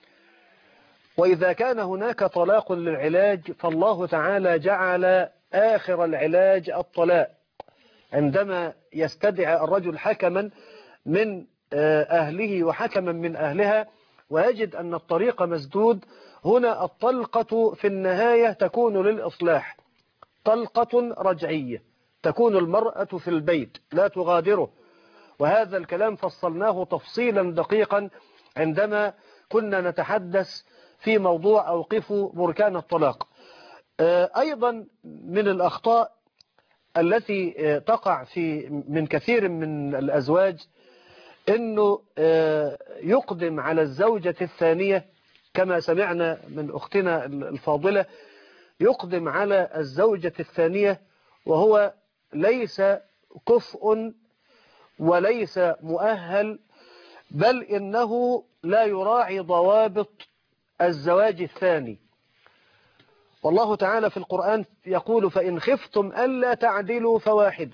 وإذا كان هناك طلاق للعلاج فالله تعالى جعل آخر العلاج الطلاق. عندما يستدعي الرجل حكما من أهله وحكما من أهلها ويجد أن الطريق مسدود، هنا الطلقة في النهاية تكون للإصلاح، طلقة رجعية، تكون المرأة في البيت لا تغادره. وهذا الكلام فصلناه تفصيلا دقيقا عندما كنا نتحدث في موضوع أوقفوا بركان الطلاق. أيضا من الأخطاء التي تقع من كثير من الأزواج أنه يقدم على الزوجة الثانية، كما سمعنا من أختنا الفاضلة، يقدم على الزوجة الثانية وهو ليس كفء وليس مؤهل، بل إنه لا يراعي ضوابط الزواج الثاني. والله تعالى في القرآن يقول فإن خفتم ألا تعدلوا فواحد.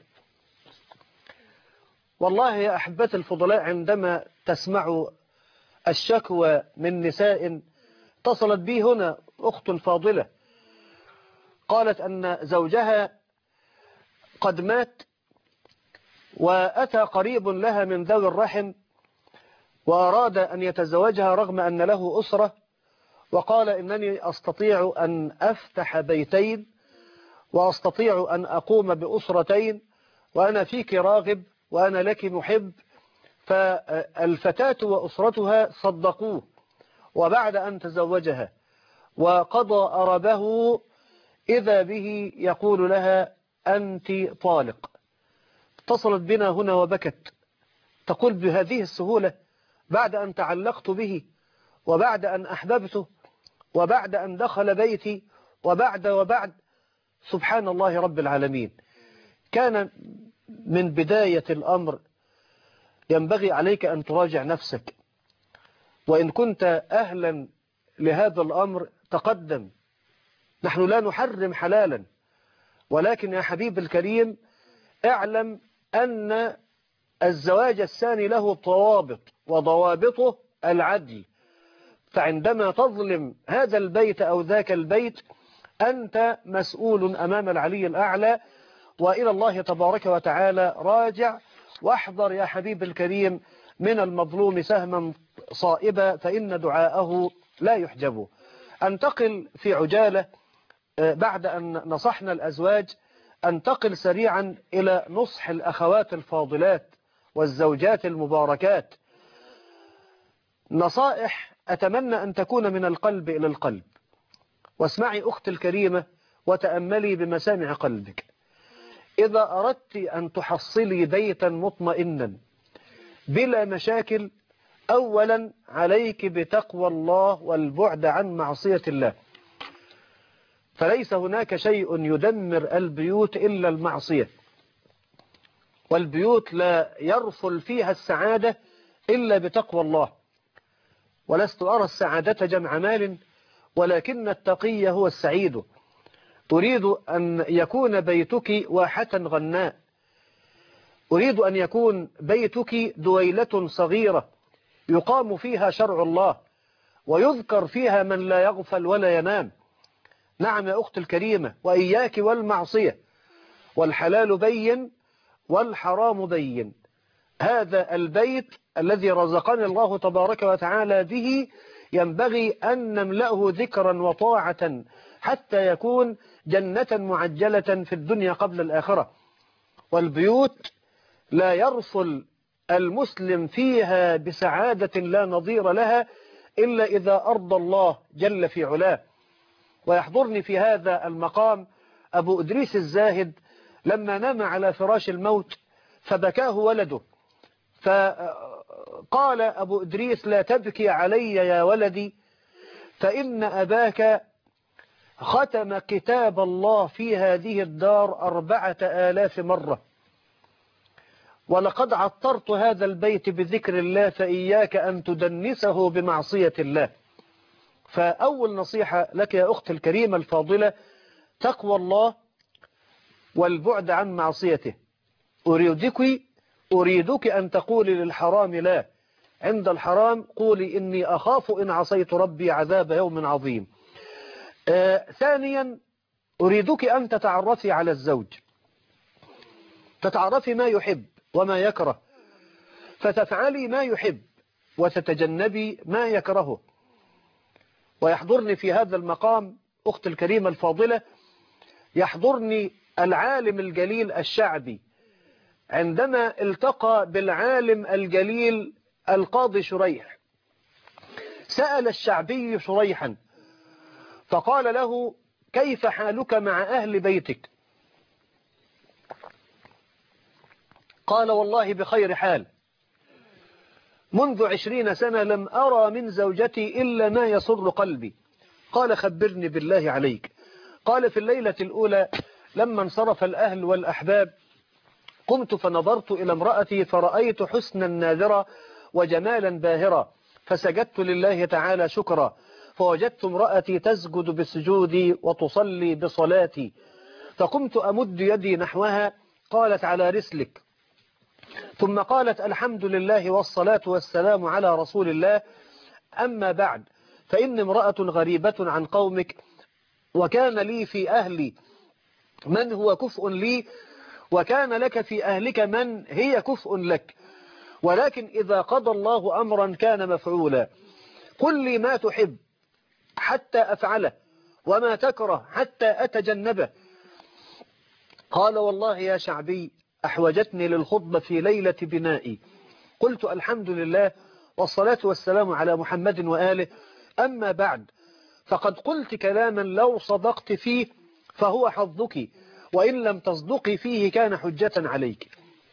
والله يا أحبة الفضلاء، عندما تسمع الشكوى من نساء، اتصلت بي هنا أخت فاضلة قالت أن زوجها قد مات وأتى قريب لها من ذوي الرحم وأراد أن يتزوجها رغم أن له أسرة، وقال إنني أستطيع أن أفتح بيتين وأستطيع أن أقوم بأسرتين وأنا فيك راغب وأنا لك محب. فالفتاة وأسرتها صدقوه، وبعد أن تزوجها وقضى أربه إذا به يقول لها أنت طالق. اتصلت بنا هنا وبكت تقول بهذه السهولة بعد أن تعلقت به وبعد أن أحببته وبعد أن دخل بيتي وبعد سبحان الله رب العالمين. كان من بداية الأمر ينبغي عليك أن تراجع نفسك، وإن كنت أهلا لهذا الأمر تقدم. نحن لا نحرم حلالا، ولكن يا حبيب الكريم اعلم أن الزواج الثاني له ضوابط، وضوابطه العدل. فعندما تظلم هذا البيت أو ذاك البيت أنت مسؤول أمام العلي الأعلى، وإلى الله تبارك وتعالى راجع، واحذر يا حبيب الكريم من المظلوم سهما صائبا فإن دعاءه لا يحجب. أنتقل في عجالة بعد أن نصحنا الأزواج، أنتقل سريعا إلى نصح الأخوات الفاضلات والزوجات المباركات. نصائح أتمنى أن تكون من القلب إلى القلب. واسمعي أختي الكريمة وتأملي بمسامع قلبك. إذا أردت أن تحصلي بيتا مطمئنا بلا مشاكل، أولا عليك بتقوى الله والبعد عن معصية الله. فليس هناك شيء يدمر البيوت إلا المعصية، والبيوت لا يرفل فيها السعادة إلا بتقوى الله. ولست أرى السعادة جمع مال، ولكن التقي هو السعيد. أريد أن يكون بيتك واحة غناء، أريد أن يكون بيتك دويلة صغيرة يقام فيها شرع الله، ويذكر فيها من لا يغفل ولا ينام. نعم يا أخت الكريمة، وإياك والمعصية، والحلال بين والحرام بين. هذا البيت الذي رزقني الله تبارك وتعالى به ينبغي أن نملأه ذكرا وطاعة حتى يكون جنة معجلة في الدنيا قبل الآخرة. والبيوت لا يرفل المسلم فيها بسعادة لا نظير لها إلا إذا أرضى الله جل في علاه. ويحضرني في هذا المقام أبو إدريس الزاهد لما نام على فراش الموت فبكاه ولده، فقال أبو إدريس: لا تبكي علي يا ولدي، فإن أباك ختم كتاب الله في هذه الدار 4000 مرة، ولقد عطرت هذا البيت بذكر الله، فإياك أن تدنسه بمعصية الله. فأول نصيحة لك يا أخت الكريمة الفاضلة تقوى الله والبعد عن معصيته. أريدك أن تقولي للحرام لا، عند الحرام قولي إني أخاف إن عصيت ربي عذاب يوم عظيم. ثانيا أريدك أن تتعرفي على الزوج، تتعرفي ما يحب وما يكره، فتفعلي ما يحب وتتجنبي ما يكرهه. ويحضرني في هذا المقام أخت الكريمة الفاضلة، يحضرني العالم الجليل الشعبي عندما التقى بالعالم الجليل القاضي شريح. سأل الشعبي شريحا فقال له: كيف حالك مع أهل بيتك؟ قال: والله بخير حال، منذ 20 سنة لم أرى من زوجتي إلا ما يسر قلبي. قال: خبرني بالله عليك. قال: في الليلة الأولى لما انصرف الأهل والأحباب قمت فنظرت إلى امرأتي فرأيت حسنا نادرا وجمالا باهرا، فسجدت لله تعالى شكرا، فوجدت امرأتي تسجد بسجودي وتصلي بصلاتي، فقمت أمد يدي نحوها، قالت: على رسلك. ثم قالت: الحمد لله والصلاة والسلام على رسول الله، أما بعد، فإن امرأة غريبة عن قومك، وكان لي في أهلي من هو كفء لي، وكان لك في أهلك من هي كفء لك، ولكن إذا قضى الله أمرا كان مفعولا. قل لي ما تحب حتى أفعله، وما تكره حتى أتجنبه. قال: والله يا شعبي أحوجتني للخطبة في ليلة بنائي. قلت: الحمد لله والصلاة والسلام على محمد وآله، أما بعد، فقد قلت كلاما لو صدقت فيه فهو حظك، وإن لم تصدقي فيه كان حجة عليك.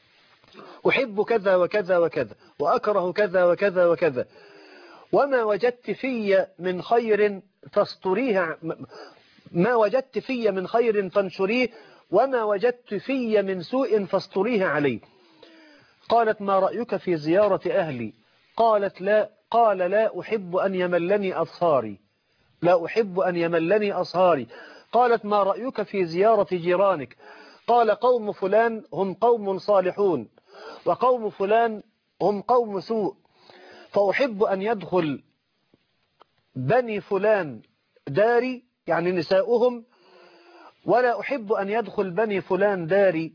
أحب كذا وكذا وكذا، وأكره كذا وكذا وكذا، وما وجدت في من خير فاستريه، ما وجدت في من خير فانشريه، وما وجدت في من سوء فاستريه عليه. قالت: ما رأيك في زيارة أهلي؟ قالت: لا. قال: لا أحب أن يملني أصهاري، لا أحب أن يملني أصهاري. قالت: ما رأيك في زيارة جيرانك؟ قال: قوم فلان هم قوم صالحون، وقوم فلان هم قوم سوء، فأحب أن يدخل بني فلان داري، يعني نساؤهم، ولا أحب أن يدخل بني فلان داري.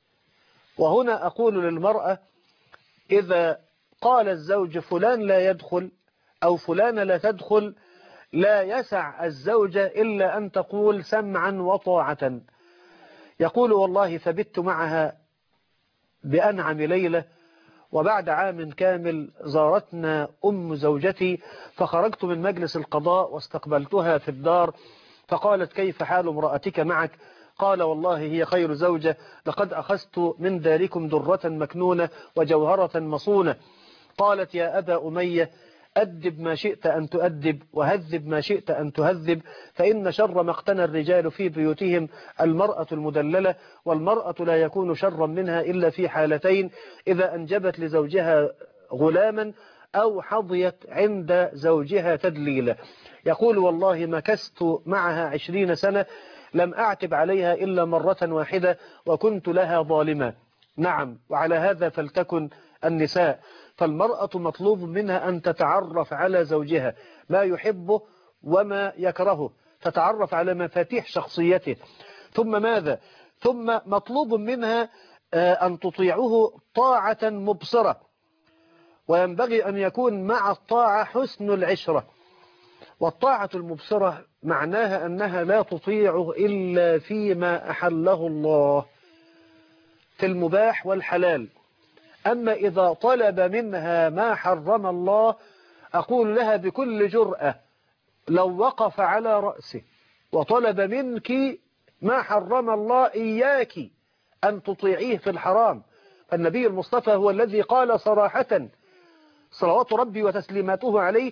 وهنا أقول للمرأة: إذا قال الزوج فلان لا يدخل أو فلان لا تدخل، لا يسع الزوجة إلا أن تقول سمعا وطاعة. يقول: والله فبت معها بأنعم ليلة، وبعد عام كامل زارتنا أم زوجتي، فخرجت من مجلس القضاء واستقبلتها في الدار، فقالت: كيف حال امرأتك معك؟ قال: والله هي خير زوجة، لقد أخذت من داركم درة مكنونة وجوهرة مصونة. قالت: يا أبا أمية، أدب ما شئت أن تؤدب وهذب ما شئت أن تهذب، فإن شر ما اقتنى الرجال في بيوتهم المرأة المدللة، والمرأة لا يكون شرا منها إلا في حالتين: إذا أنجبت لزوجها غلاما أو حظيت عند زوجها تدليلا. يقول: والله مكثت معها 20 سنة لم أعتب عليها إلا مرة واحدة وكنت لها ظالما. نعم، وعلى هذا فلتكن النساء، فالمرأة مطلوب منها أن تتعرف على زوجها ما يحبه وما يكرهه، تتعرف على مفاتيح شخصيته. ثم ماذا؟ ثم مطلوب منها أن تطيعه طاعة مبصرة، وينبغي أن يكون مع الطاعة حسن العشرة. والطاعة المبصرة معناها أنها لا تطيعه إلا فيما أحله الله في المباح والحلال. أما إذا طلب منها ما حرم الله، أقول لها بكل جرأة لو وقف على رأسه وطلب منك ما حرم الله إياك أن تطيعيه في الحرام. فالنبي المصطفى هو الذي قال صراحة صلوات ربي وتسليماته عليه: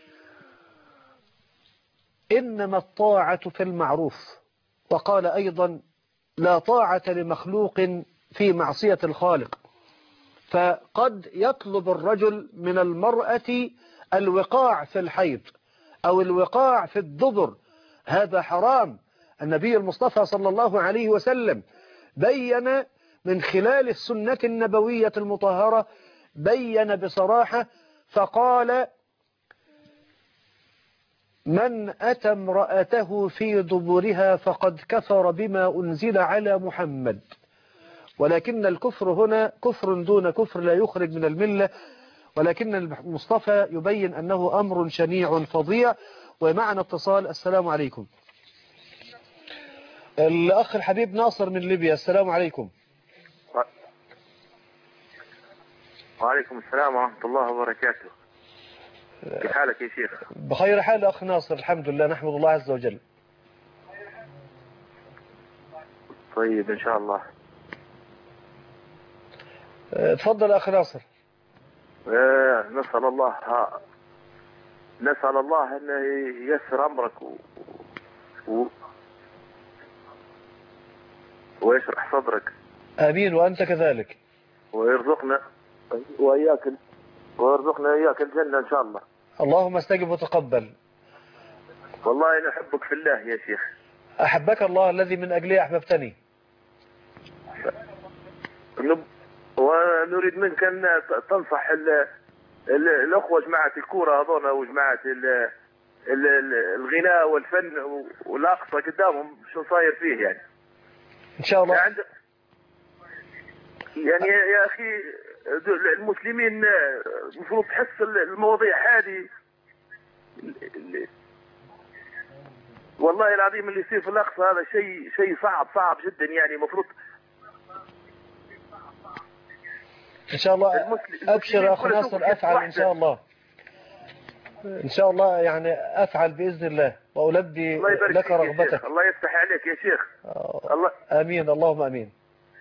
إنما الطاعة في المعروف. وقال أيضا: لا طاعة لمخلوق في معصية الخالق. فقد يطلب الرجل من المرأة الوقاع في الحيض أو الوقاع في الدبر، هذا حرام. النبي المصطفى صلى الله عليه وسلم بين من خلال السنة النبوية المطهرة، بين بصراحة فقال: من أتى امرأته في دبرها فقد كفر بما أنزل على محمد. ولكن الكفر هنا كفر دون كفر لا يخرج من الملة، ولكن المصطفى يبين أنه أمر شنيع فظيع. ومعنا اتصال. السلام عليكم. الأخ الحبيب ناصر من ليبيا. السلام عليكم. وعليكم السلام ورحمة الله وبركاته. كيف حالك يا شيخ؟ بخير حال أخ ناصر، الحمد لله، نحمد الله عز وجل. طيب إن شاء الله. تفضل أخ ناصر. نسأل الله أن ييسر أمرك ويشرح صدرك. آمين، وأنت كذلك. ويرزقنا إياك الجنة إن شاء الله. اللهم استجب وتقبل. والله أنا أحبك في الله يا شيخ. أحبك الله الذي من أجله أحببتني. ونريد منك أن تنصح الأخوة جماعة الكورة هذون وجماعة الغناء والفن والأقصى قدامهم شو صاير فيه يعني. إن شاء الله. يعني يا أخي المسلمين المفروض تحس المواضيع هذه. والله العظيم اللي يصير في الأقصى هذا شيء صعب جدا يعني. المفروض إن شاء الله. أبشر يا أخي ناصر، أفعل إن شاء الله. إن شاء الله يعني أفعل بإذن الله وألبي لك رغبتك. الله يفتح عليك يا شيخ. الله آمين، اللهم آمين.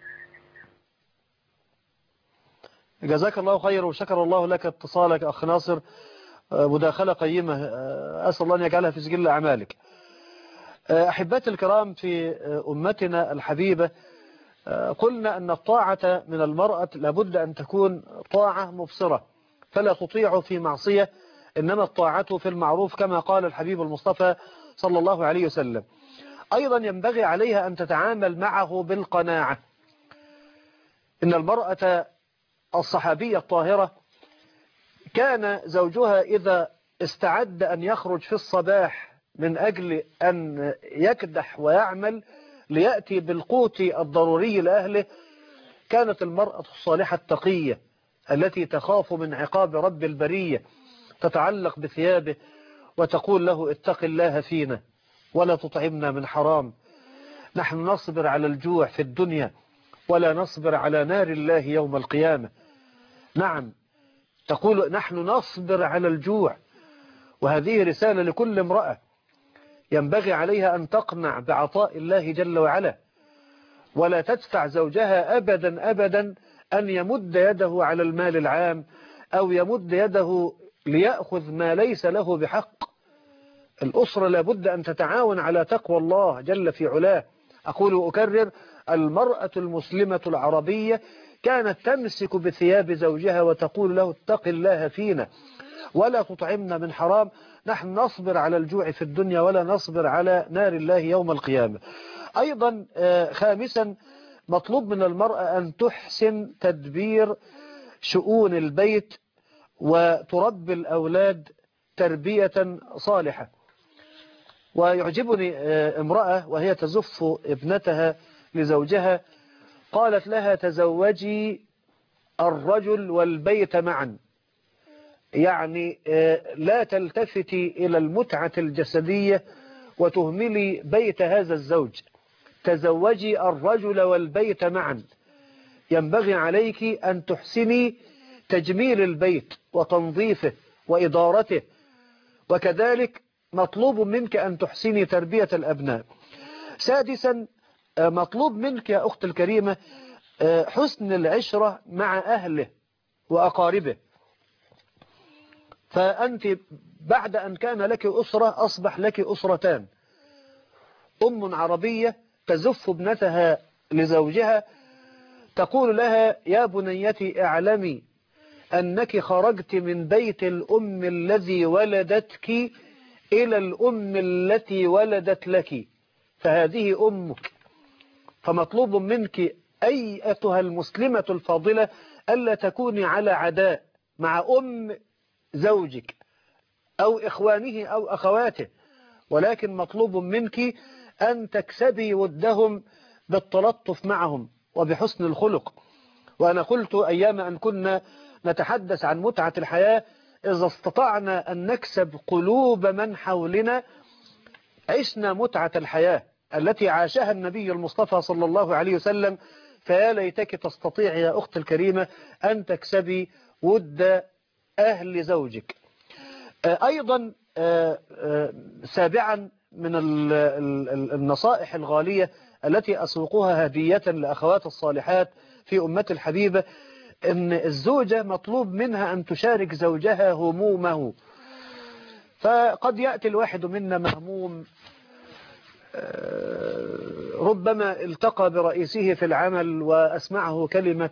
جزاك الله خير وشكر الله لك اتصالك أخ ناصر، مداخلة قيمة، أسأل الله أن يجعلها في سجل أعمالك. أحبتي الكرام، في أمتنا الحبيبة قلنا أن الطاعة من المرأة لابد أن تكون طاعة مبصرة، فلا تطيع في معصية، إنما الطاعة في المعروف كما قال الحبيب المصطفى صلى الله عليه وسلم. أيضا ينبغي عليها أن تتعامل معه بالقناعة. إن المرأة الصحابية الطاهرة كان زوجها إذا استعد أن يخرج في الصباح من أجل أن يكدح ويعمل ليأتي بالقوت الضروري لأهله، كانت المرأة الصالحة التقية التي تخاف من عقاب رب البرية تتعلق بثيابه وتقول له: اتق الله فينا ولا تطعمنا من حرام، نحن نصبر على الجوع في الدنيا ولا نصبر على نار الله يوم القيامة. نعم، تقول نحن نصبر على الجوع. وهذه رسالة لكل امرأة ينبغي عليها أن تقنع بعطاء الله جل وعلا، ولا تدفع زوجها أبدا أبدا أن يمد يده على المال العام أو يمد يده ليأخذ ما ليس له بحق. الأسرة لابد أن تتعاون على تقوى الله جل في علاه. أقول وأكرر: المرأة المسلمة العربية كانت تمسك بثياب زوجها وتقول له: اتق الله فينا ولا تطعمنا من حرام، نحن نصبر على الجوع في الدنيا ولا نصبر على نار الله يوم القيامة. أيضا خامسا، مطلوب من المرأة أن تحسن تدبير شؤون البيت وتربي الأولاد تربية صالحة. ويعجبني امرأة وهي تزف ابنتها لزوجها قالت لها: تزوجي الرجل والبيت معا، يعني لا تلتفتي إلى المتعة الجسدية وتهملي بيت هذا الزوج، تزوجي الرجل والبيت معا. ينبغي عليك أن تحسني تجميل البيت وتنظيفه وإدارته، وكذلك مطلوب منك أن تحسني تربية الأبناء. سادسا، مطلوب منك يا أخت الكريمة حسن العشرة مع أهله وأقاربه. فأنت بعد أن كان لك أسرة أصبح لك أسرتان. أم عربية تزف ابنتها لزوجها تقول لها: يا بنيتي اعلمي أنك خرجت من بيت الأم الذي ولدتك إلى الأم التي ولدت لك، فهذه أمك. فمطلوب منك أيتها المسلمة الفاضلة ألا تكوني على عداء مع أم زوجك أو إخوانه أو أخواته، ولكن مطلوب منك أن تكسبي ودهم بالتلطف معهم وبحسن الخلق. وأنا قلت أيام أن كنا نتحدث عن متعة الحياة: إذا استطعنا أن نكسب قلوب من حولنا عشنا متعة الحياة التي عاشها النبي المصطفى صلى الله عليه وسلم. فيا ليتك تستطيع يا أخت الكريمة أن تكسبي ود أهل زوجك. أيضا سابعا من النصائح الغالية التي أسوقها هدية لأخوات الصالحات في أمتي الحبيبة، أن الزوجة مطلوب منها أن تشارك زوجها همومه. فقد يأتي الواحد منا مهموم، ربما التقى برئيسه في العمل وأسمعه كلمة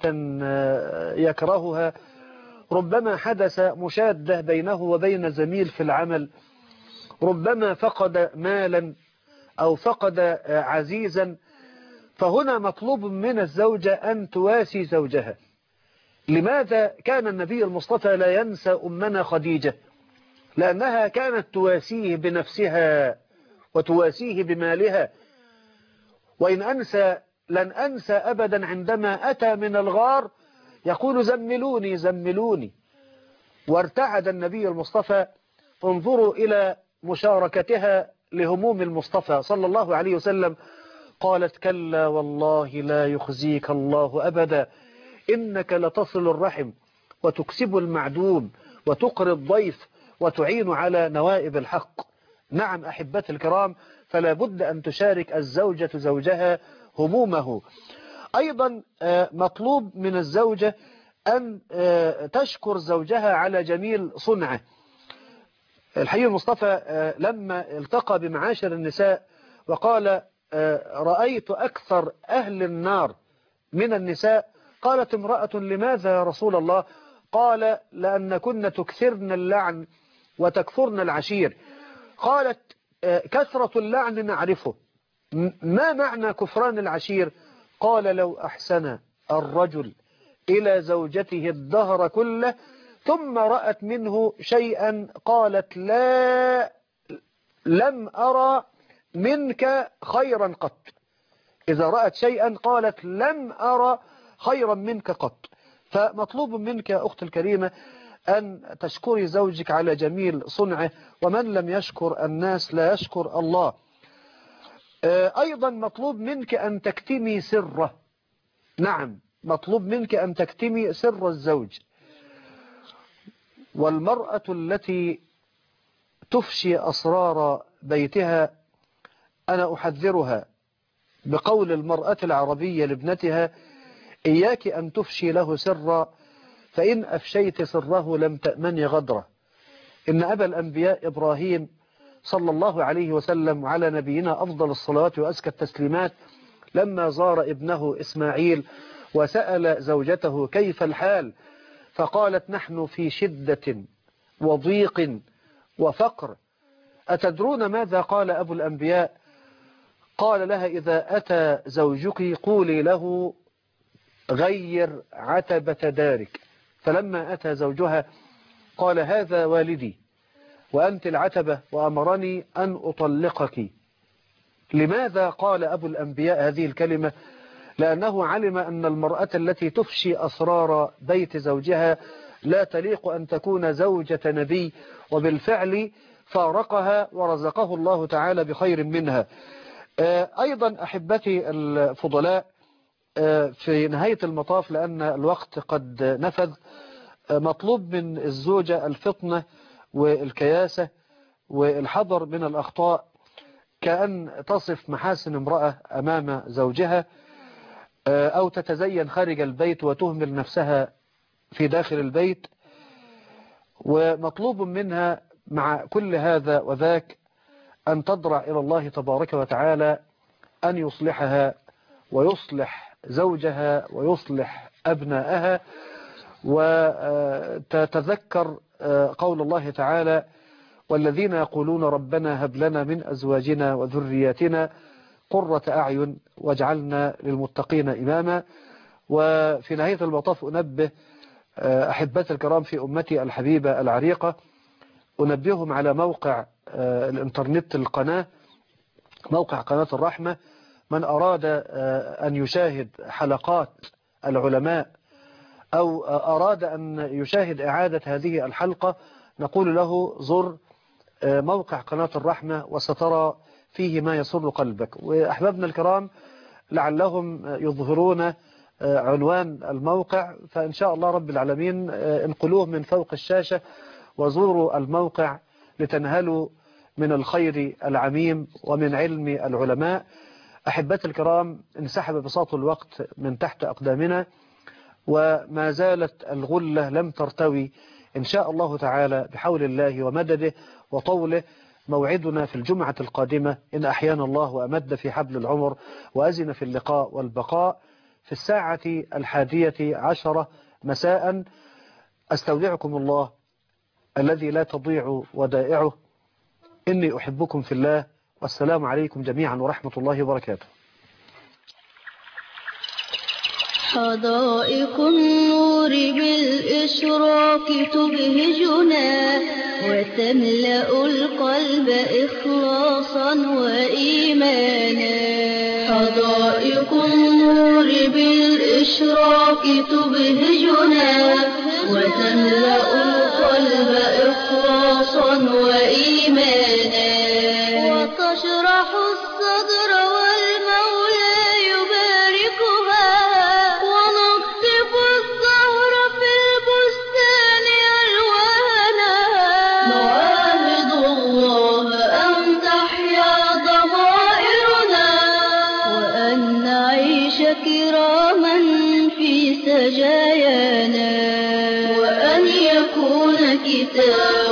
يكرهها، ربما حدث مشادة بينه وبين زميل في العمل، ربما فقد مالا أو فقد عزيزا. فهنا مطلوب من الزوجة أن تواسي زوجها. لماذا كان النبي المصطفى لا ينسى أمنا خديجة؟ لأنها كانت تواسيه بنفسها وتواسيه بمالها. وإن أنسى لن أنسى أبدا عندما أتى من الغار يقول: زملوني زملوني. وارتعد النبي المصطفى. انظروا إلى مشاركتها لهموم المصطفى صلى الله عليه وسلم. قالت: كلا والله لا يخزيك الله أبدا، إنك لتصل الرحم وتكسب المعدوم وتقري الضيف وتعين على نوائب الحق. نعم أحبتي الكرام، فلا بد أن تشارك الزوجة زوجها همومه. أيضا مطلوب من الزوجة أن تشكر زوجها على جميل صنعه. الحبيب المصطفى لما التقى بمعاشر النساء وقال: رأيت أكثر أهل النار من النساء. قالت امرأة: لماذا يا رسول الله؟ قال: لأن كن تكثرن اللعن وتكفرن العشير. قالت: كثرة اللعن نعرفه، ما معنى كفران العشير؟ قال: لو أحسن الرجل إلى زوجته الدهر كله ثم رأت منه شيئا قالت: لا لم أرى منك خيرا قط. إذا رأت شيئا قالت: لم أرى خيرا منك قط. فمطلوب منك يا أخت الكريمة أن تشكري زوجك على جميل صنعه، ومن لم يشكر الناس لا يشكر الله. أيضا مطلوب منك أن تكتمي سره. نعم، مطلوب منك أن تكتمي سر الزوج. والمرأة التي تفشي أسرار بيتها أنا أحذرها بقول المرأة العربية لابنتها: إياك أن تفشي له سرا، فإن أفشيت سره لم تأمني غدره. إن أبا الأنبياء إبراهيم صلى الله عليه وسلم وعلى نبينا أفضل الصلاة وأزكى التسليمات لما زار ابنه إسماعيل وسأل زوجته كيف الحال، فقالت نحن في شدة وضيق وفقر. أتدرون ماذا قال أبو الأنبياء؟ قال لها إذا أتى زوجك قولي له غير عتبة دارك. فلما أتى زوجها قال هذا والدي وأنت العتبة وأمرني أن أطلقك. لماذا قال أبو الأنبياء هذه الكلمة؟ لأنه علم أن المرأة التي تفشي أسرار بيت زوجها لا تليق أن تكون زوجة نبي، وبالفعل فارقها ورزقه الله تعالى بخير منها. أيضا أحبتي الفضلاء، في نهاية المطاف لأن الوقت قد نفذ، مطلوب من الزوجة الفطنة والكياسة والحذر من الأخطاء، كأن تصف محاسن امرأة أمام زوجها أو تتزين خارج البيت وتهمل نفسها في داخل البيت. ومطلوب منها مع كل هذا وذاك أن تضرع إلى الله تبارك وتعالى أن يصلحها ويصلح زوجها ويصلح أبناءها، وتتذكر قول الله تعالى والذين يقولون ربنا هب لنا من أزواجنا وذرياتنا قرة أعين واجعلنا للمتقين إماما. وفي نهاية المطاف أنبه أحبتي الكرام في أمتي الحبيبة العريقة، أنبههم على موقع الإنترنت القناة، موقع قناة الرحمة. من أراد أن يشاهد حلقات العلماء أو أراد أن يشاهد إعادة هذه الحلقة نقول له زر موقع قناة الرحمة وسترى فيه ما يسر قلبك. وأحبابنا الكرام لعلهم يظهرون عنوان الموقع، فإن شاء الله رب العالمين انقلوه من فوق الشاشة وزوروا الموقع لتنهلوا من الخير العميم ومن علم العلماء. أحبتي الكرام، انسحب بساط الوقت من تحت أقدامنا وما زالت الغلة لم ترتوي إن شاء الله تعالى بحول الله ومدده وطوله. موعدنا في الجمعة القادمة إن أحيانا الله وأمد في حبل العمر وأزن في اللقاء والبقاء في الساعة 11 مساء. أستودعكم الله الذي لا تضيع ودائعه، إني أحبكم في الله، والسلام عليكم جميعا ورحمة الله وبركاته. حدائق النور بالإشراق تبهجنا وتملأ القلب إخلاصا وإيمانا. حدائق النور بالإشراق تبهجنا وتملأ القلب إخلاصا وإيمانا، وتشرح الصدر والمولى يباركها، ونقطف الزهر في البستان ألوانا. نعاهد الله أن تحيا ضمائرنا وأن نعيش كراما في سجايانا، وأن يكون كتاب